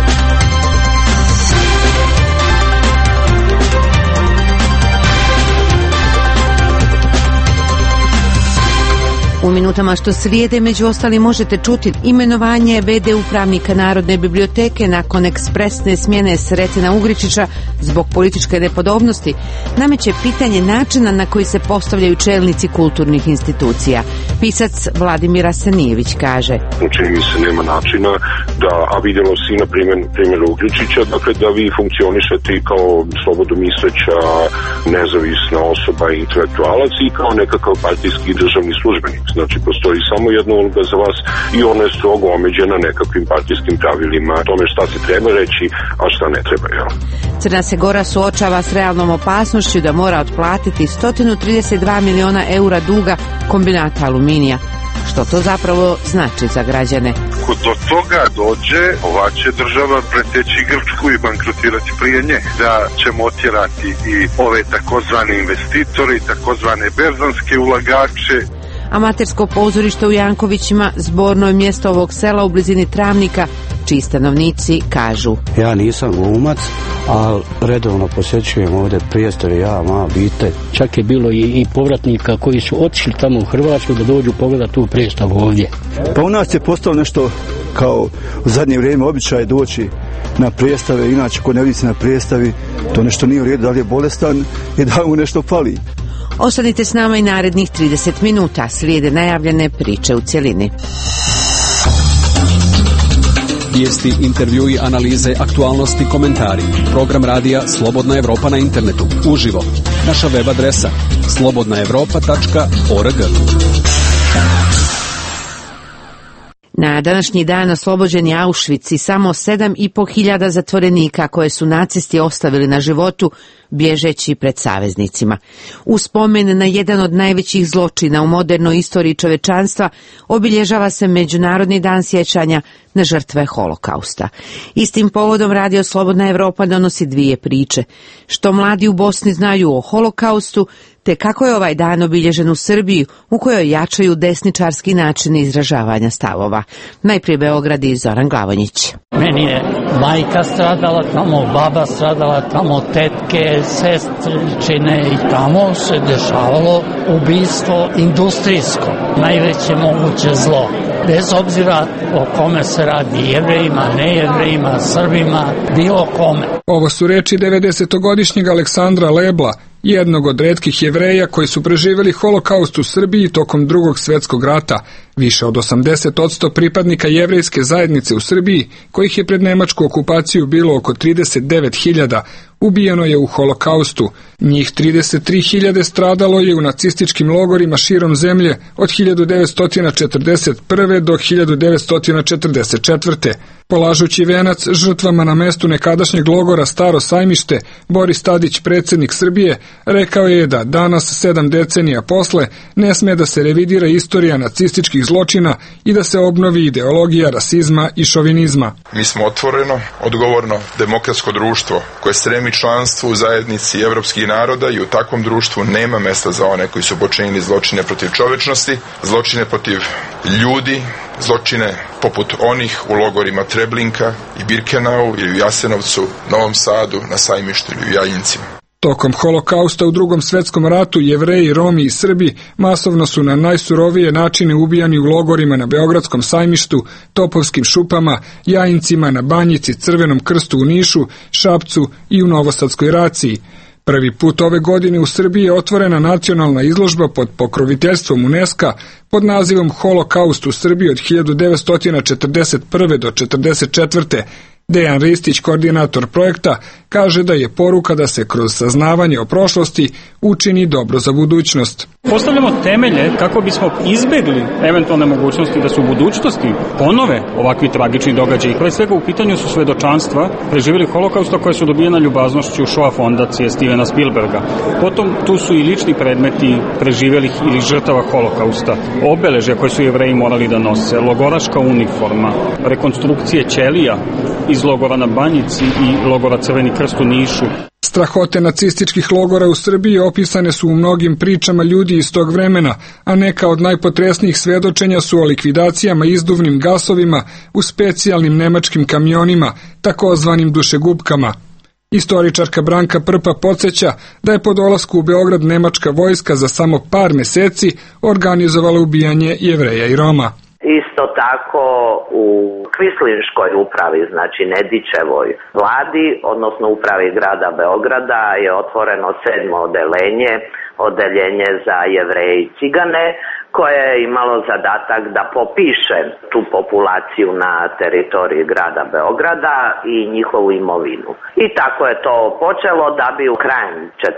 U minutama što slijede, među ostalim, možete čuti imenovanje v.d. upravnika Narodne biblioteke nakon ekspresne smjene Srećana Ugričića zbog političke nepodobnosti. Nameće pitanje načina na koji se postavljaju čelnici kulturnih institucija. Pisac Vladimir Asanijević kaže: čini mi se nema načina da, a vidjelo se i na primjeru Ugričića, dakle da vi funkcionišete kao slobodomisleća, nezavisna osoba i intelektualac i kao nekakav partijski državni službenik. Znači, postoji samo jedna uloga za vas i ona je strogo omeđena nekakvim partijskim pravilima, tome šta se treba reći, a šta ne treba. Ja. Crna se Gora suočava s realnom opasnošću da mora otplatiti 132 miliona eura duga kombinata Aluminija. Što to zapravo znači za građane? Ako do toga dođe, ova će država preteći Grčku i bankrotirati prije nje. Da ćemo otjerati i ove takozvane investitore i takozvane berzanske ulagače. Amatersko pozorište u Jankovićima zborno je mjesto ovog sela u blizini Travnika, čiji stanovnici kažu: ja nisam glumac, ali redovno posjećujem ovdje prijestore, ja, moja obitelj. Čak je bilo i povratnika koji su otišli tamo u Hrvatsku da dođu pogledati tu prijestavu ovdje. Pa u nas je postalo nešto kao u zadnje vrijeme običaj doći na prijestave, inače ko ne vidi se na prijestavi, to nešto nije u redu, da li je bolestan i da mu nešto fali. Ostanite s nama i narednih 30 minuta, slijede najavljene priče u cjelini. Vijesti, intervjui, analize, aktualnosti, komentari. Program radija Slobodna Evropa na internetu. Uživo. Naša web adresa slobodnaevropa.org. Na današnji dan oslobođen je Auschwitz i samo 7.500 zatvorenika koje su nacisti ostavili na životu bježeći pred saveznicima. U spomen na jedan od najvećih zločina u modernoj istoriji čovečanstva obilježava se Međunarodni dan sjećanja na žrtve Holokausta. Istim povodom Radio Slobodna Evropa donosi dvije priče. Što mladi u Bosni znaju o Holokaustu, te kako je ovaj dan obilježen u Srbiji, u kojoj jačaju desničarski načini izražavanja stavova. Najprije Beograd i Zoran Glavonjić. Meni je majka stradala tamo, baba stradala tamo, tetke, sestričine i tamo se dešavalo ubistvo industrijsko, najveće moguće zlo. Bez obzira o kome se radi, Jevrejima, nejevrejima, Srbima, bilo kome. Ovo su reči 90-godišnjeg Aleksandra Lebla, jednog od retkih Jevreja koji su preživjeli Holokaust u Srbiji tokom Drugog svjetskog rata. Više od 80% pripadnika jevrejske zajednice u Srbiji, kojih je pred nemačku okupaciju bilo oko 39.000, ubijeno je u Holokaustu. Njih 33.000 stradalo je u nacističkim logorima širom zemlje od 1941. do 1944. Polažući venac žrtvama na mestu nekadašnjeg logora Staro Sajmište, Boris Tadić, predsjednik Srbije, rekao je da danas, 7 decenija posle, ne sme da se revidira istorija nacističkih zločina i da se obnovi ideologija rasizma i šovinizma. Mi smo otvoreno, odgovorno, demokratsko društvo koje stremi članstvu u zajednici evropskih naroda i u takvom društvu nema mesta za one koji su počinili zločine protiv čovečnosti, zločine protiv ljudi, zločine poput onih u logorima Treblinka i Birkenau ili u Jasenovcu, Novom Sadu, na Sajmištu ili u Jajincima. Tokom holokausta u Drugom svetskom ratu Jevreji, Romi i Srbi masovno su na najsurovije načine ubijani u logorima na Beogradskom Sajmištu, Topovskim šupama, Jajincima, na Banjici, Crvenom krstu u Nišu, Šapcu i u Novosadskoj raciji. Prvi put ove godine u Srbiji je otvorena nacionalna izložba pod pokroviteljstvom UNESCO pod nazivom Holokaust u Srbiji od 1941. do 1944. Dejan Ristić, koordinator projekta, kaže da je poruka da se kroz saznavanje o prošlosti učini dobro za budućnost. Postavljamo temelje kako bismo izbegli eventualne mogućnosti da se u budućnosti ponove ovakvi tragični događaji. Pre svega u pitanju su svedočanstva preživjeli holokausta koje su dobijena ljubaznošću Shoah fondacije Stevena Spielberga. Potom tu su i lični predmeti preživjelih ili žrtava holokausta, obeležja koje su Jevreji morali da nose, logoraška uniforma, rekonstrukcije ćelija iz logora na Banjici i logora Crveni krst u Nišu. Strahote nacističkih logora u Srbiji opisane su u mnogim pričama ljudi iz tog vremena, a neka od najpotresnijih svedočenja su o likvidacijama izduvnim gasovima u specijalnim nemačkim kamionima, takozvanim dušegupkama. Istoričarka Branka Prpa podsjeća da je po dolasku u Beograd nemačka vojska za samo par meseci organizovala ubijanje Jevreja i Roma. Isto tako u Kvislinškoj upravi, znači Nedićevoj vladi, odnosno upravi grada Beograda, je otvoreno 7. odeljenje za Jevreje i Cigane, koje je imalo zadatak da popiše tu populaciju na teritoriji grada Beograda i njihovu imovinu. I tako je to počelo da bi u krajem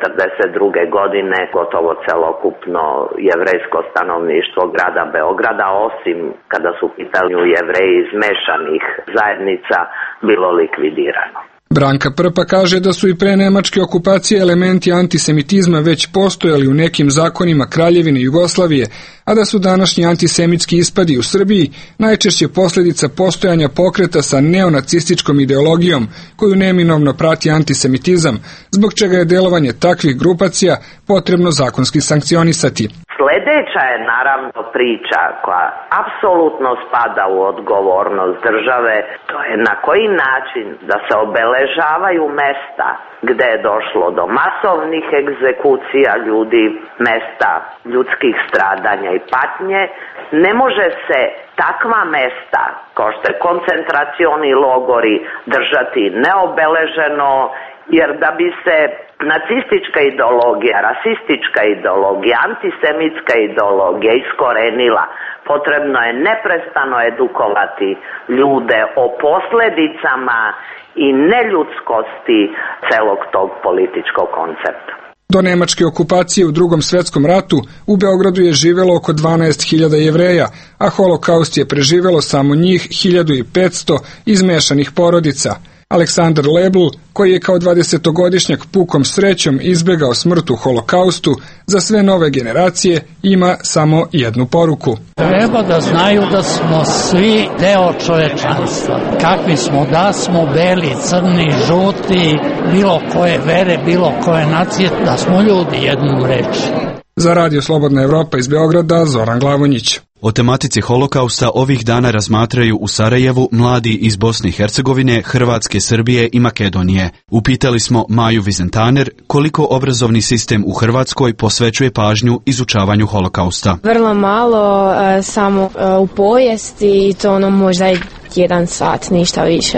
1942. godine gotovo celokupno jevrejsko stanovništvo grada Beograda, osim kada su u pitanju Jevreji iz mešanih zajednica, bilo likvidirano. Branka Prpa kaže da su i pre nemačke okupacije elementi antisemitizma već postojali u nekim zakonima Kraljevine Jugoslavije, a da su današnji antisemitski ispadi u Srbiji najčešće posljedica postojanja pokreta sa neonacističkom ideologijom koju neminovno prati antisemitizam, zbog čega je delovanje takvih grupacija potrebno zakonski sankcionisati. Sljedeća je naravno priča koja apsolutno spada u odgovornost države, to je na koji način da se obeležavaju mesta gde je došlo do masovnih egzekucija ljudi, mesta ljudskih stradanja i patnje. Ne može se takva mesta, kao što je koncentracioni logori, držati neobeleženo, jer da bi se nacistička ideologija, rasistička ideologija, antisemitska ideologija iskorenila, potrebno je neprestano edukovati ljude o posljedicama i neljudskosti celog tog političkog koncepta. Do nemačke okupacije u Drugom svetskom ratu u Beogradu je živelo oko 12.000 Jevreja, a holokaust je preživelo samo njih 1.500 iz mešanih porodica. Aleksandar Lebl, koji je kao 20-godišnjak pukom srećom izbjegao smrt u holokaustu, za sve nove generacije ima samo jednu poruku. Treba da znaju da smo svi deo čovečanstva. Kakvi smo, da smo beli, crni, žuti, bilo koje vere, bilo koje nacije, da smo ljudi jednom reči. Za Radio Slobodna Evropa iz Beograda, Zoran Glavonjić. O tematici holokausta ovih dana razmatraju u Sarajevu mladi iz Bosne i Hercegovine, Hrvatske, Srbije i Makedonije. Upitali smo Maju Vizentaner koliko obrazovni sistem u Hrvatskoj posvećuje pažnju izučavanju holokausta. Vrlo malo, samo u povijesti i to možda 1 sat, ništa više.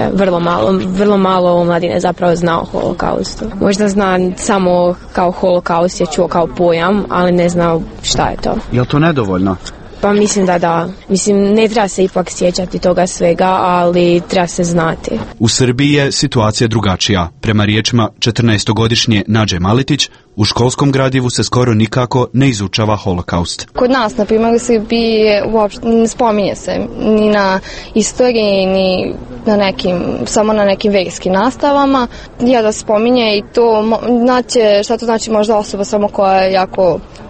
Vrlo malo omladine zapravo zna o holokaustu. Možda zna samo kao holokaust je čuo kao pojam, ali ne zna šta je to. Je li to nedovoljno? Pa mislim da. Mislim, ne treba se ipak sjećati toga svega, ali treba se znati. U Srbiji je situacija drugačija. Prema riječima 14-godišnje Nađe Maletić, u školskom gradivu se skoro nikako ne izučava holokaust. Kod nas, na primjer, u Srbiji uopšte ne spominje se ni na istoriji, ni na samo na nekim verskim nastavama. Ja da spominje i to, šta to znači možda osoba samo koja je jako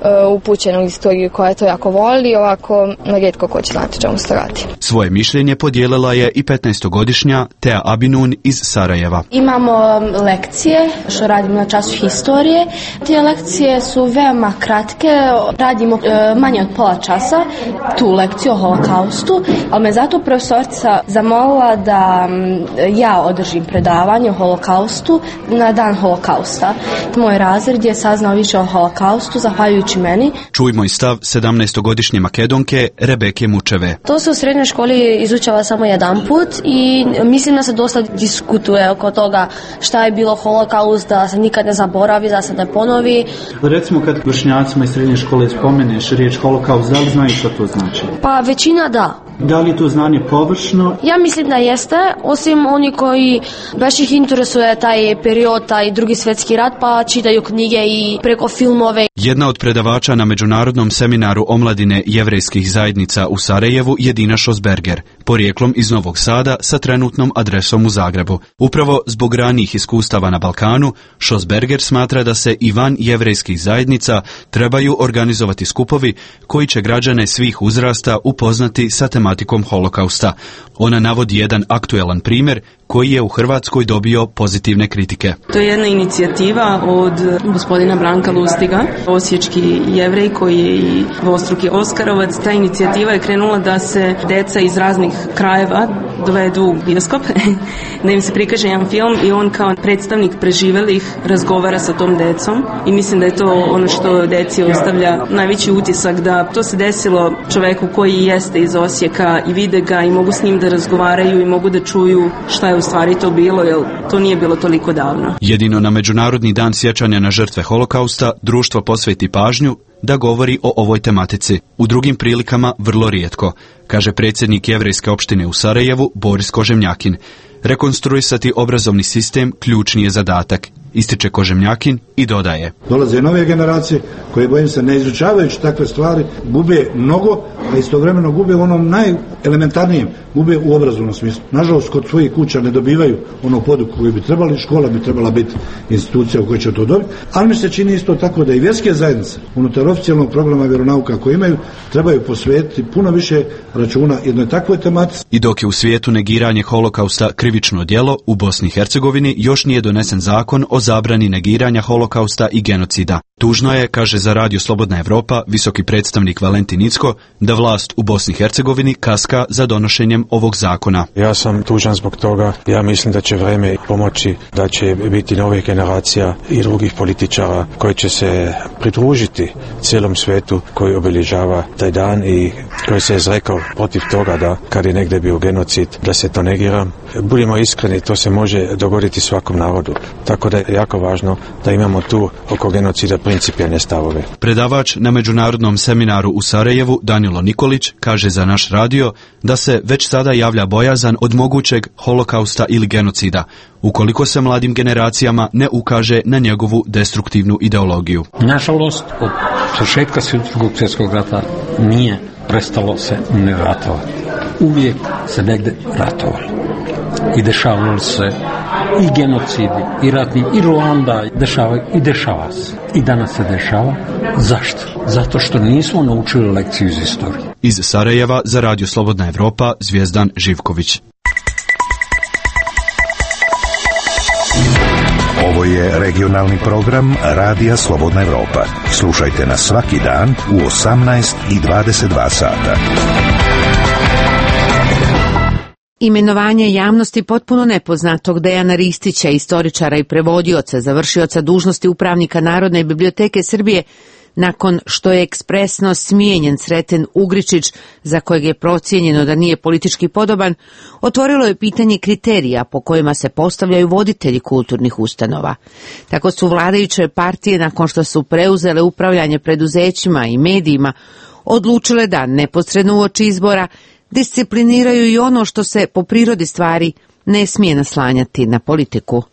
upućen u istoriju, koja to jako voli, ovako rijetko ko će znati čemu se radi. Svoje mišljenje podijelila je i 15-godišnja Tea Abinun iz Sarajeva. Imamo lekcije što radimo na času historije. Te lekcije su veoma kratke, radimo manje od pola časa tu lekciju o holokaustu, ali me zato profesorica zamolila da ja održim predavanje o holokaustu na dan holokausta. Moj razred je saznao više o holokaustu zahvaljujući meni. Čujmo i stav 17-godišnje Makedonke Rebeke Mučeve. To se u srednjoj školi izučava samo jedan put i mislim da se dosta diskutuje oko toga šta je bilo holokaust, da se nikad ne zaboravi, da se ne ponovi. Recimo kad vršnjacima iz srednje škole spomeneš riječ holokaust, da li znaju što to znači? Pa većina da. Da li je to znanje površno? Ja mislim da jeste, osim oni koji baš ih interesuje taj period, taj Drugi svjetski rat, pa čitaju knjige i preko filmove. Jedna od predavača na međunarodnom seminaru omladine jevrejskih zajednica u Sarajevu je Dina Šosberger, porijeklom iz Novog Sada sa trenutnom adresom u Zagrebu. Upravo zbog ranijih iskustava na Balkanu, Šosberger smatra da se i van jevrejskih zajednica trebaju organizovati skupovi koji će građane svih uzrasta upoznati sa tematikom holokausta. Ona navodi jedan aktuelan primjer koji je u Hrvatskoj dobio pozitivne kritike. To je jedna inicijativa od gospodina Branka Lustiga, osječki Jevrej koji je i dvostruki Oskarovac. Ta inicijativa je krenula da se deca iz raznih krajeva dovedu u bioskop, da im se prikaže jedan film i on kao predstavnik preživelih razgovara sa tom decom i mislim da je to ono što deci ostavlja najveći utisak, da to se desilo čoveku koji jeste iz Osijeka i vide ga i mogu s njim da razgovaraju i mogu da čuju šta je u stvari to bilo, jer to nije bilo toliko davno. Jedino na Međunarodni dan sjećanja na žrtve holokausta društvo posveti pažnju da govori o ovoj tematici. U drugim prilikama vrlo rijetko, kaže predsjednik jevrejske opštine u Sarajevu Boris Kožemnjakin. Rekonstruisati obrazovni sistem ključni je zadatak, ističe Kožemnjakin i dodaje. Dolaze nove generacije koje, bojim se, ne izučavajući takve stvari, gube mnogo, a istovremeno gube u onom najelementarnijem, gube u obrazovnom smislu. Nažalost, kod svojih kuća ne dobivaju ono poduku koju bi trebali, škola bi trebala biti institucija u kojoj će to dobiti, ali mi se čini isto tako da i vjerske zajednice unutar oficijalnog programa vjeronauka koje imaju trebaju posvetiti puno više računa jednoj takvoj tematici. I dok je u svijetu negiranje holokausta krivično djelo, u Bosni i Hercegovini još nije donesen zakon o zabrani negiranja holokausta i genocida. Tužno je, kaže za Radio Slobodna Evropa visoki predstavnik Valentin Icko, da vlast u Bosni i Hercegovini kaska za donošenjem ovog zakona. Ja sam tužan zbog toga. Ja mislim da će vrijeme pomoći, da će biti novih generacija i drugih političara koji će se pridružiti cijelom svijetu koji obilježava taj dan i koji se je izrekao protiv toga da kad je negdje bio genocid, da se to negira. Budimo iskreni, to se može dogoditi svakom narodu. Tako da je jako važno da imamo tu oko genocida principijelne stavove. Predavač na međunarodnom seminaru u Sarajevu Danilo Nikolić kaže za naš radio da se već sada javlja bojazan od mogućeg holokausta ili genocida, ukoliko se mladim generacijama ne ukaže na njegovu destruktivnu ideologiju. Nažalost, od početka Drugog svjetskog rata nije prestalo se ne ratovati. Uvijek se negdje ratovalo. I dešavalo se i genocidi, i ratni, i Ruanda, dešava se. I danas se dešava. Zašto? Zato što nismo naučili lekciju iz istorije. Iz Sarajeva za Radio Slobodna Evropa, Zvijezdan Živković. Ovo je regionalni program Radija Slobodna Evropa. Slušajte nas svaki dan u 18 i 22 sata. Imenovanje javnosti potpuno nepoznatog Dejana Ristića, istoričara i prevodioca, završioca dužnosti upravnika Narodne biblioteke Srbije, nakon što je ekspresno smijenjen Sreten Ugričić, za kojeg je procijenjeno da nije politički podoban, otvorilo je pitanje kriterija po kojima se postavljaju voditelji kulturnih ustanova. Tako su vladajuće partije, nakon što su preuzele upravljanje preduzećima i medijima, odlučile da neposredno uoči izbora discipliniraju i ono što se po prirodi stvari ne smije naslanjati na politiku.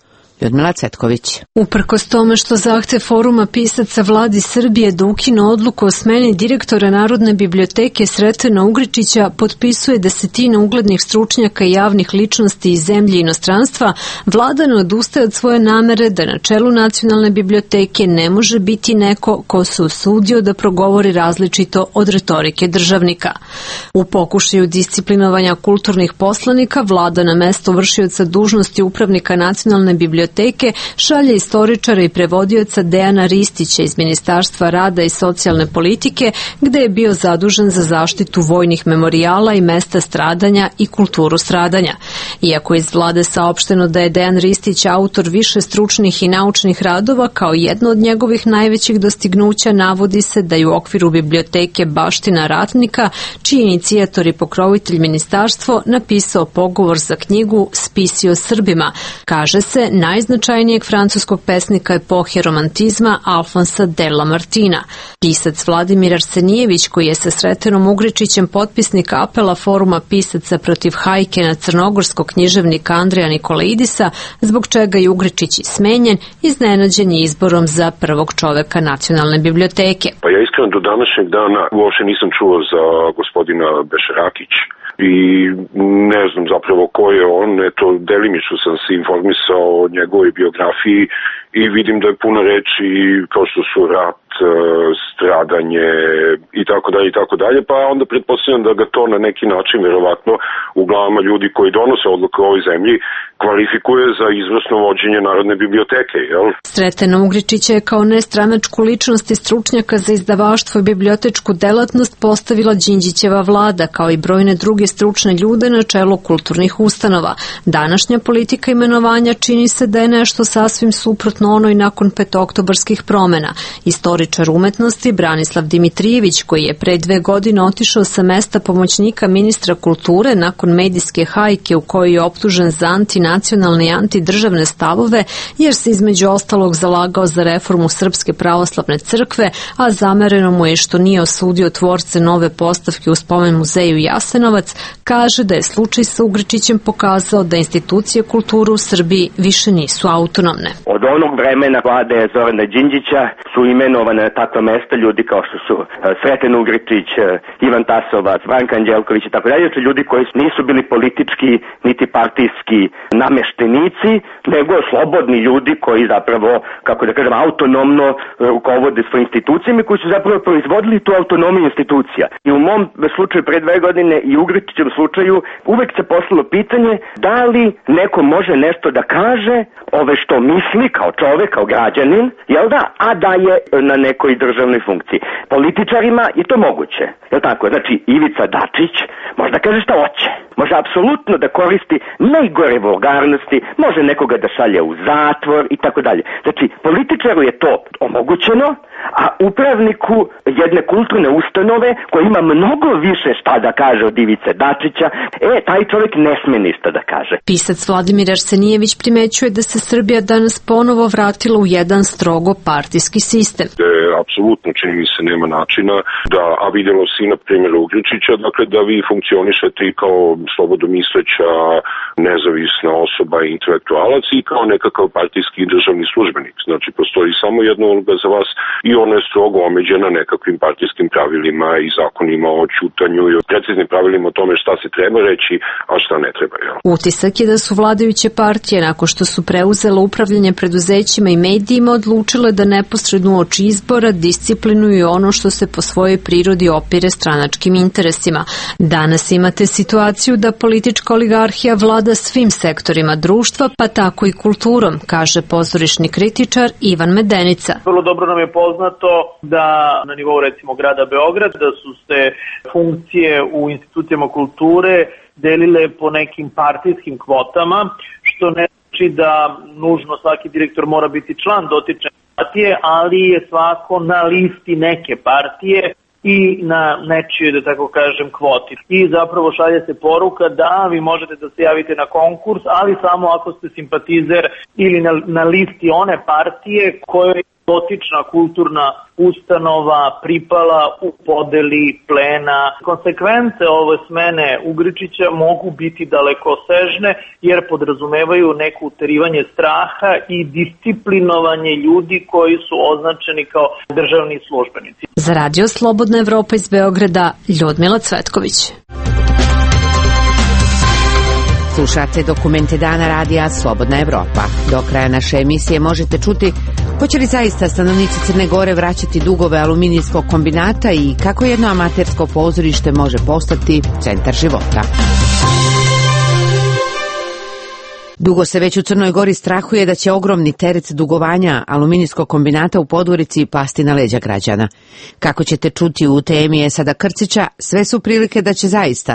Ljudmila Cvetković. Uprkos tome što zahtev foruma pisaca Vladi Srbije da ukine odluku o smeni direktora Narodne biblioteke Sretena Ugričića potpisuje desetina uglednih stručnjaka i javnih ličnosti iz zemlje i inostranstva, Vlada ne odustaje od svoje namere da na čelu Nacionalne biblioteke ne može biti neko ko se usudio da progovori različito od retorike državnika. U pokušaju disciplinovanja kulturnih poslanika, Vlada na mesto vršioca dužnosti upravnika Nacionalne biblioteke šalje istoričara i prevodioca Dejana Ristića iz Ministarstva rada i socijalne politike, gde je bio zadužen za zaštitu vojnih memorijala i mesta stradanja i kulturu stradanja. Iako iz Vlade saopšteno da je Dejan Ristić autor više stručnih i naučnih radova, kao jedno od njegovih najvećih dostignuća navodi se da je u okviru biblioteke Baština ratnika, čiji inicijator i pokrovitelj ministarstvo, napisao pogovor za knjigu Spisi o Srbima, kaže se najznačajnijeg francuskog pesnika epohe romantizma Alfonsa de Lamartina. Pisac Vladimir Arsenijević, koji je sa Sretenom Ugričićem potpisnik apela foruma pisaca protiv hajke na crnogorskog književnika Andreja Nikolaidisa, zbog čega je Ugričić smenjen, iznenađen je izborom za prvog čoveka Nacionalne biblioteke. Pa ja iskreno do današnjeg dana uopšte nisam čuo za gospodina Bešarakić i ne znam zapravo ko je on, eto delimično sam se informisao o njegovoj biografiji i vidim da je puno reči kao što su rat, stradanje i tako dalje, pa onda pretpostavljam da ga to na neki način verovatno u glavama ljudi koji donose odluke u ovoj zemlji kvalifikuje za izvrsno vođenje Narodne biblioteke, jel? Sretena Ugričića je kao nestranačku ličnost i stručnjaka za izdavaštvo i bibliotečku delatnost postavila Đinđićeva vlada, kao i brojne druge stručne ljude na čelo kulturnih ustanova. Današnja politika imenovanja čini se da je nešto sasvim suprotno onoj nakon petooktobarskih promena. Istoričar umetnosti Branislav Dimitrijević, koji je pre 2 godine otišao sa mesta pomoćnika ministra kulture nakon medijske hajke u kojoj je optužen za antinacionalne i antidržavne stavove, jer se između ostalog zalagao za reformu Srpske pravoslavne crkve, a zamereno mu je što nije osudio tvorce nove postavke u spomen muzeju Jasenovac, kaže da je slučaj sa Ugričićem pokazao da institucije kulture u Srbiji više nisu autonomne. Od onog vremena vlade Zorana Đinđića su imenovane na takva mesta ljudi kao što su Sreten Ugričić, Ivan Tasovac, Branka Anđelković i tako dalje, su ljudi koji nisu bili politički niti partijski nameštenici, nego slobodni ljudi koji zapravo, kako da kažem, autonomno rukovode svojim institucijama i koji su zapravo proizvodili tu autonomiju institucija. I u mom slučaju pre 2 godine i Ugričićem slučaju uvek se postavilo pitanje da li neko može nešto da kaže što misli kao čovek, kao građanin, jel da, a da je na nekoj državnoj funkciji. Političarima je to moguće, jel tako? Znači, Ivica Dačić može da kaže šta hoće, može apsolutno da koristi najgore vulgarnosti, može nekoga da šalje u zatvor i tako dalje. Znači, političaru je to omogućeno, a upravniku jedne kulturne ustanove koji ima mnogo više šta da kaže od Ivice Dačića, taj čovjek ne sme ništa da kaže. Pisac Vladimir Arsenijević primećuje da se Srbija danas ponovo vratila u jedan strogo partijski sistem. Apsolutno čini mi se nema načina da, a vidjelo se i na primjeru Ugričića, dakle da vi funkcionišete i kao slobodomisleća nezavisna osoba i intelektualac i kao nekakav partijski državni službenik. Znači postoji samo jedna uloga za vas i ona je strogo omeđena nekakvim partijskim pravilima i zakonima o ćutanju i o preciznim pravilima o tome šta se treba reći, a šta ne treba. Ja. Utisak je da su vladajuće partije, nakon što su preuzele upravljanje preduzećima i medijima, odlučile da neposredno uoči izbora disciplinuju ono što se po svojoj prirodi opire stranačkim interesima. Danas imate situaciju da politička oligarhija vlada svim sektorima društva, pa tako i kulturom, kaže pozorišni kritičar Ivan Medenica. Vrlo dobro nam je poznato da na nivou recimo grada Beograd da su se funkcije u institucijama kulture delile po nekim partijskim kvotama, što ne znači da nužno svaki direktor mora biti član dotične partije, ali je svako na listi neke partije i na nečijoj, da tako kažem, kvoti. I zapravo šalje se poruka da vi možete da se javite na konkurs, ali samo ako ste simpatizer ili na listi one partije kojoj dotična kulturna ustanova pripala u podeli plena. Konsekvence ove smene Ugričića mogu biti dalekosežne jer podrazumevaju neko uterivanje straha i disciplinovanje ljudi koji su označeni kao državni službenici. Za Radio Slobodna Evropa iz Beograda, Ljudmila Cvetković. Slušate dokumente dana radija Slobodna Evropa. Do kraja naše emisije možete čuti hoće li zaista stanovnici Crne Gore vraćati dugove aluminijskog kombinata i kako jedno amatersko pozorište može postati centar života. Dugo se već u Crnoj Gori strahuje da će ogromni teret dugovanja aluminijskog kombinata u Podgorici pasti na leđa građana. Kako ćete čuti u temi Esada Krcića, sve su prilike da će zaista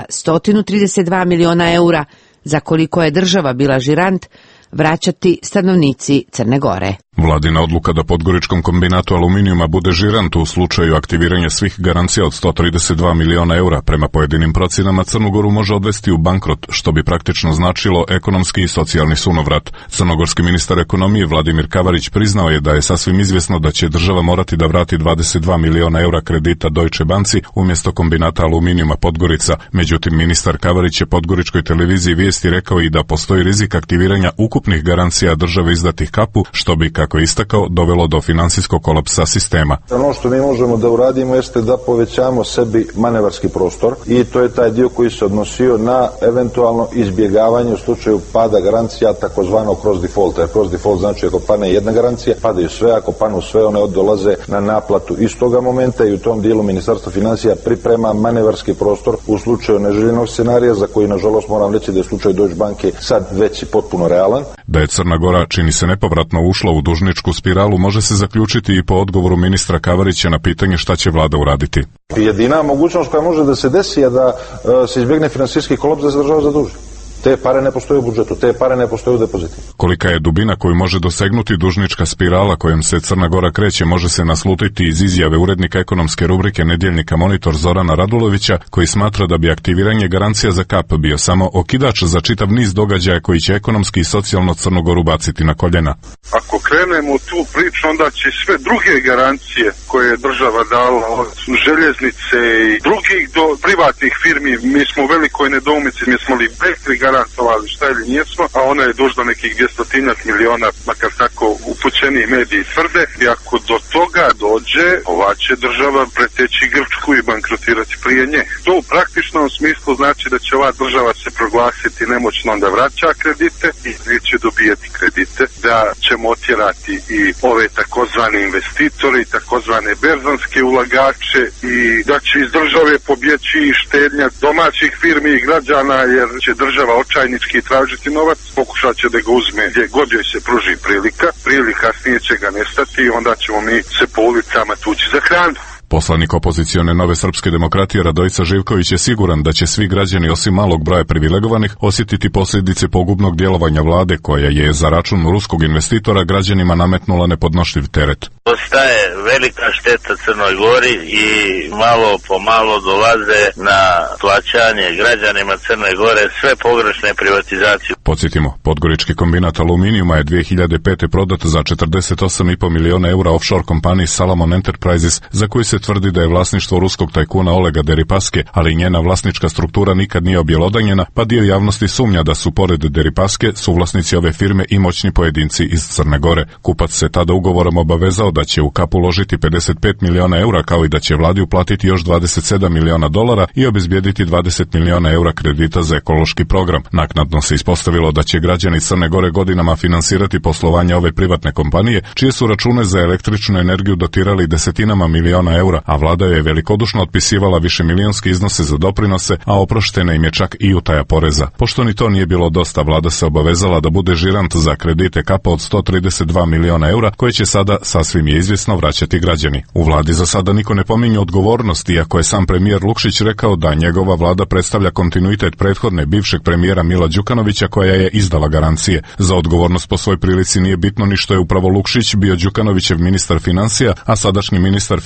132 miliona eura, za koliko je država bila žirant, vraćati stanovnici Crne Gore. Vladina odluka da Podgoričkom kombinatu aluminijuma bude žirant u slučaju aktiviranja svih garancija od 132 miliona eura prema pojedinim procjenama Crnu Goru može odvesti u bankrot, što bi praktično značilo ekonomski i socijalni sunovrat. Crnogorski ministar ekonomije Vladimir Kavarić priznao je da je sasvim izvjesno da će država morati da vrati 22 miliona eura kredita Deutsche Banci umjesto kombinata aluminijuma Podgorica. Međutim, ministar Kavarić je Podgoričkoj televiziji Vijesti rekao i da postoji rizik aktiviranja ukupnih garancija države izdatih KAP-u, što bi, kako je istakao, dovelo do finansijskog kolapsa sistema. Ono što mi možemo da uradimo jeste da povećamo sebi manevarski prostor i to je taj dio koji se odnosio na eventualno izbjegavanje u slučaju pada garancija takozvano cross default. Cross default znači ako padne jedna garancija, padaju sve, ako padnu sve one dolaze na naplatu iz toga momenta i u tom dijelu Ministarstvo financija priprema manevarski prostor u slučaju neželjenog scenarija za koji nažalost moram reći da je slučaj Deutsche Banke sad već potpuno realan. Da je Crna Gora, čini se, nepovratno ušla u dužničku spiralu može se zaključiti i po odgovoru ministra Kavarića na pitanje šta će vlada uraditi. Jedina mogućnost koja može da se desi je da se izbjegne finansijski kolaps da se država zaduži. Te pare ne postoje u budžetu, te pare ne postoje u depozitima. Kolika je dubina koju može dosegnuti dužnička spirala kojom se Crna Gora kreće može se naslutiti iz izjave urednika ekonomske rubrike Nedjeljnika Monitor Zorana Radulovića, koji smatra da bi aktiviranje garancija za KAP bio samo okidač za čitav niz događaja koji će ekonomski i socijalno Crnu Goru baciti na koljena. Ako krenemo u tu priču, onda će sve druge garancije koje je država dala od željeznice i drugih do privatnih firmi, mi smo u velikoj nedoumici, mi smo li garantovali šta ili nijesmo, a ona je dužna nekih 200 miliona, makar tako upućeni mediji tvrde, i ako do toga dođe, ova će država preteći Grčku i bankrotirati prije nje. To u praktičnom smislu znači da će ova država se proglasiti nemoćnom da vraća kredite i neće dobijeti kredite, da ćemo otjerati i ove takozvane investitore i takozvane berzanske ulagače i da će iz države pobjeći i štednja domaćih firmi i građana, jer će država očajnički tražiti novac, pokušat će da ga uzme gdje god joj se pruži prilika, prije kasnije će ga nestati i onda ćemo mi se po ulicama tući za hranu. Poslanik opozicione Nove srpske demokratije Radojica Živković je siguran da će svi građani osim malog broja privilegovanih osjetiti posljedice pogubnog djelovanja vlade koja je za račun ruskog investitora građanima nametnula nepodnošljiv teret. Postaje velika šteta Crnoj Gori i malo po malo dolaze na plaćanje građanima Crne Gore sve pogrešne privatizacije. Podsjetimo, Podgorički kombinat aluminijuma je 2005. prodat za 48,5 miliona eura offshore kompaniji Salomon Enterprises, za koju se tvrdi da je vlasništvo ruskog tajkuna Olega Deripaske, ali njena vlasnička struktura nikad nije objelodanjena, pa dio javnosti sumnja da su pored Deripaske suvlasnici ove firme i moćni pojedinci iz Crne Gore. Kupac se tada ugovorom obavezao da će u KAP uložiti 55 miliona eura, kao i da će vladi uplatiti još 27 miliona dolara i obezbijediti 20 miliona eura kredita za ekološki program. Naknadno se ispostavilo da će građani Crne Gore godinama finansirati poslovanje ove privatne kompanije, čije su račune za električnu energiju dotirali desetinama miliona eura, a vlada je velikodušno otpisivala višemilijonske iznose za doprinose, a oproštena im je čak i utaja poreza. Pošto ni to nije bilo dosta, vlada se obavezala da bude žirant za kredite KAP-a od 132 miliona eura, koje će sada, sasvim je izvjesno, vraćati građani. U vladi za sada niko ne pominje odgovornost, iako je sam premijer Lukšić rekao da njegova vlada predstavlja kontinuitet prethodne bivšeg premijera Mila Đukanovića, koja je izdala garancije. Za odgovornost po svoj prilici nije bitno ni što je upravo Lukšić bio Đukanovićev ministar financija, a sadašnji ministar financija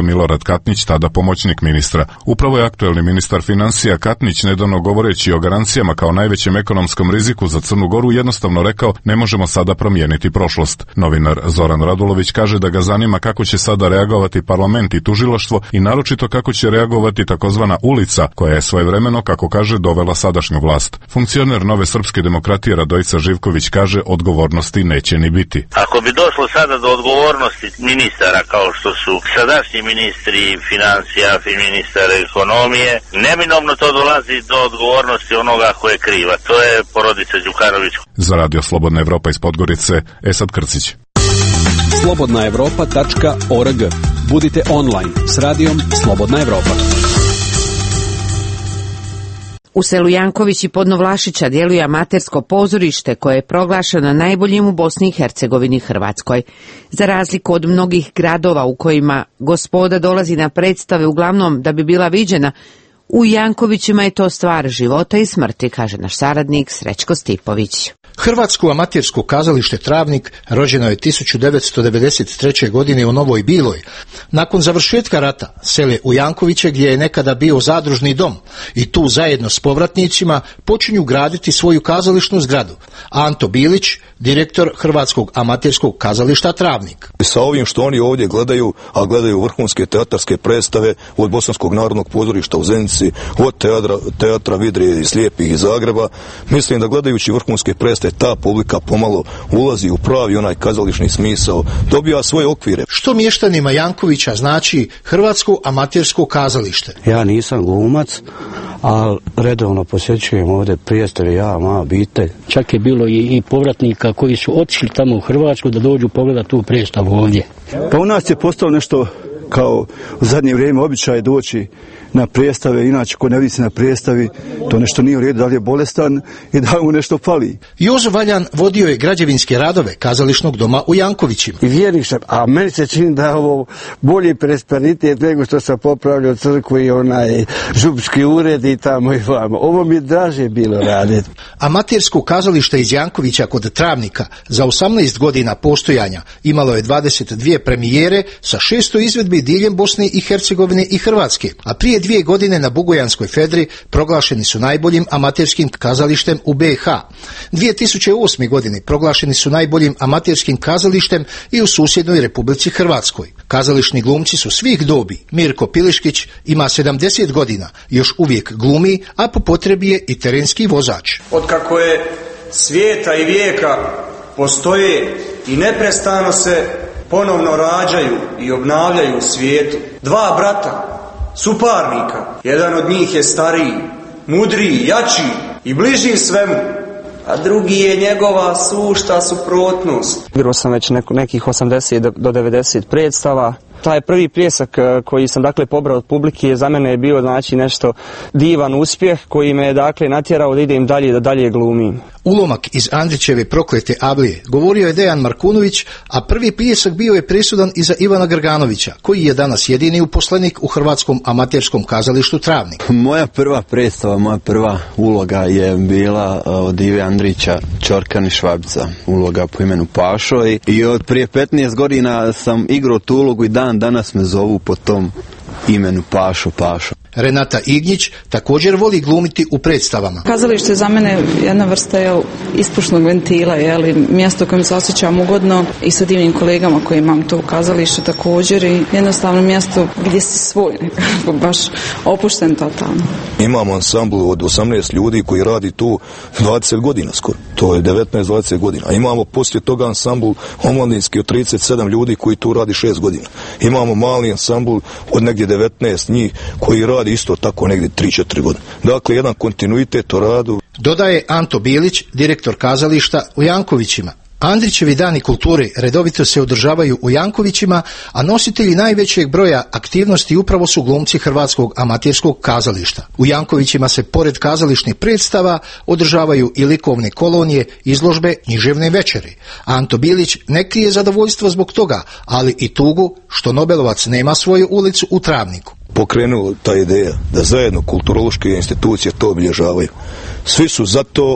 Milorad Katnić, tada pomoćnik ministra. Upravo je aktuelni ministar financija Katnić, nedavno govoreći o garancijama kao najvećem ekonomskom riziku za Crnu Goru, jednostavno rekao: ne možemo sada promijeniti prošlost. Novinar Zoran Radulović kaže da ga zanima kako će sada reagovati parlament i tužilaštvo i naročito kako će reagovati takozvana ulica, koja je svojevremeno, kako kaže, dovela sadašnju vlast. Funkcioner Nove srpske demokratije Radojica Živković kaže: odgovornosti neće ni biti. Ako bi došlo sada do odgovornosti ministara kao što su sadašnji ministri financija, ministar ekonomije, neminovno to dolazi do odgovornosti onoga ko je kriva. To je porodica Đukanović. Za Radio Slobodna Evropa iz Podgorice, Esad Krcić. slobodnaevropa.org. Budite online s radijom Slobodna Evropa. U selu Janković i Podnovlašića djeluje amatersko pozorište koje je proglašeno najboljim u Bosni i Hercegovini i Hrvatskoj. Za razliku od mnogih gradova u kojima gospoda dolazi na predstave uglavnom da bi bila viđena, u Jankovićima je to stvar života i smrti, kaže naš saradnik Srećko Stipović. Hrvatsko amatersko kazalište Travnik rođeno je 1993. godine u Novoj Biloj. Nakon završetka rata sele u Jankoviće, gdje je nekada bio zadružni dom, i tu zajedno s povratnicima počinju graditi svoju kazališnu zgradu. Anto Bilić, direktor Hrvatskog amaterskog kazališta Travnik. Sa ovim što oni ovdje gledaju, a gledaju vrhunske teatarske predstave od Bosanskog narodnog pozorišta u Zenici, od teatra Vidrije i Slijepih iz Zagreba, mislim da gledajući vrhunske predstave ta publika pomalo ulazi u pravi onaj kazališni smisao, dobija svoje okvire. Što mještanima Jankovića znači Hrvatsko amatersko kazalište? Ja nisam glumac, ali redovno posjećujem ovdje predstave, ja, moja obitelj. Čak je bilo i povratnika koji su otišli tamo u Hrvatsku da dođu pogledati tu predstavu ovdje. Pa u nas je postalo nešto kao u zadnje vrijeme običaj doći na predstave, inače ko ne vidi se na predstavi, to nešto nije u redu, da li je bolestan i da mu nešto fali. Jozo Valjan vodio je građevinske radove kazališnog doma u Jankovićima. I vjernik sam, a meni se čini da je ovo bolji prosperitet nego što sam popravljao crkvu i onaj župski ured i tamo i vamo. Ovo mi je draže bilo raditi. Amatersko kazalište iz Jankovića kod Travnika za 18 godina postojanja imalo je 22 premijere sa 600 izvedbi diljem Bosne i Hercegovine i Hrvatske, a prije 2 godine na Bugojanskoj Fedri proglašeni su najboljim amaterskim kazalištem u BiH. 2008. godine proglašeni su najboljim amaterskim kazalištem i u susjednoj Republici Hrvatskoj. Kazališni glumci su svih dobi. Mirko Piliškić ima 70 godina, još uvijek glumi, a po potrebi je i terenski vozač. Otkako je svijeta i vijeka postoje i neprestano se ponovno rađaju i obnavljaju u svijetu. 2 brata, suparnika, jedan od njih je stariji, mudriji, jači i bliži svemu, a drugi je njegova sušta suprotnost. Igrao sam već nekih 80 do 90 predstava. Taj prvi pljesak koji sam pobrao od publike za mene je bio nešto divan uspjeh koji me je natjerao da idem dalje, da dalje glumim. Ulomak iz Andrićeve Proklete Avlije govorio je Dejan Markunović, a prvi pljesak bio je presudan i za Ivana Grganovića, koji je danas jedini uposlenik u Hrvatskom amaterskom kazalištu Travnik. Moja prva predstava, moja prva uloga je bila od Ive Andrića, Čorkan i Švabica, uloga po imenu Pašo, i od prije 15 godina sam igrao tu ulogu i danas me zovu po tom imenu Pašo. Renata Ignjić također voli glumiti u predstavama. Kazalište je za mene jedna vrsta ispušnog ventila, mjesto kojem se osjećam ugodno i sa divnim kolegama koji imam to u kazalištu također, i jednostavno mjesto gdje si svoj, nekako baš opušten totalno. Imamo ansamblu od 18 ljudi koji radi tu 20 godina skoro, to je 19-20 godina. A imamo poslije toga ansambl omladinski od 37 ljudi koji tu radi 6 godina. Imamo mali ansambl od negdje 19 njih koji radi isto tako negdje 3-4 godine. Dakle, jedan kontinuitet u radu. Dodaje Anto Bilić, direktor kazališta u Jankovićima. Andrićevi dani kulture redovito se održavaju u Jankovićima, a nositelji najvećeg broja aktivnosti upravo su glumci Hrvatskog amaterskog kazališta. U Jankovićima se pored kazališnih predstava održavaju i likovne kolonije, izložbe, književne večeri. Anto Bilić ne krije zadovoljstvo zbog toga, ali i tugu što Nobelovac nema svoju ulicu u Travniku. Pokrenuo ta ideja da zajedno kulturološke institucije to obilježavaju. Svi su za to,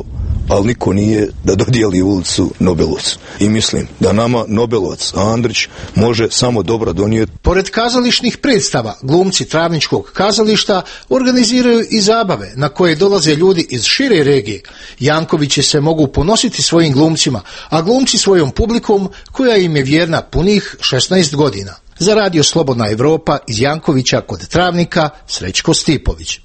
ali niko nije da dodijeli ulicu Nobelovcu. I mislim da nama Nobelovac Andrić može samo dobro donijeti. Pored kazališnih predstava, glumci Travničkog kazališta organiziraju i zabave na koje dolaze ljudi iz šire regije. Jankovići se mogu ponositi svojim glumcima, a glumci svojom publikom koja im je vjerna punih 16 godina. Za Radio Slobodna Evropa iz Jankovića kod Travnika, Srećko Stipović.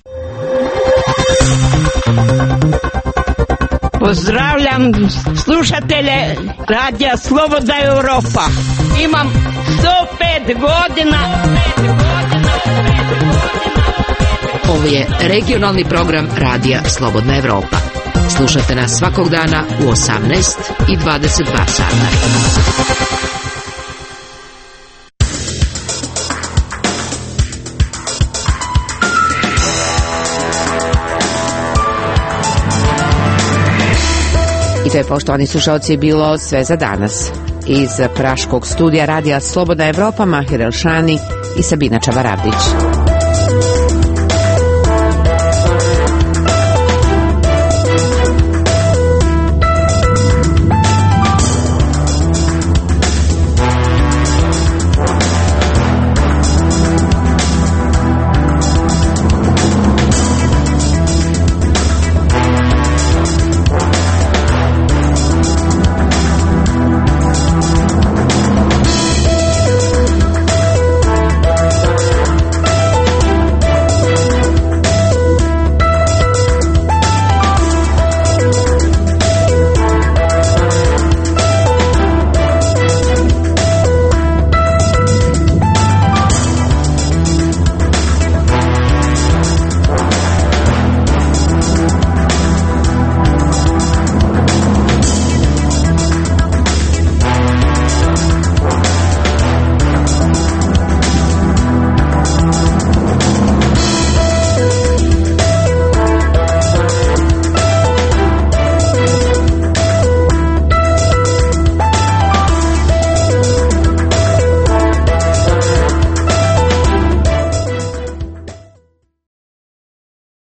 Pozdravljam slušatelje Radija Slobodna Evropa. Imam 105 godina. Ovo je regionalni program Radija Slobodna Evropa. Slušajte nas svakog dana u 18 i 22 sata. I to je, poštovani slušalci, bilo sve za danas. Iz praškog studija Radija Slobodna Evropa, Mahir Elšani i Sabina Čavaravdić.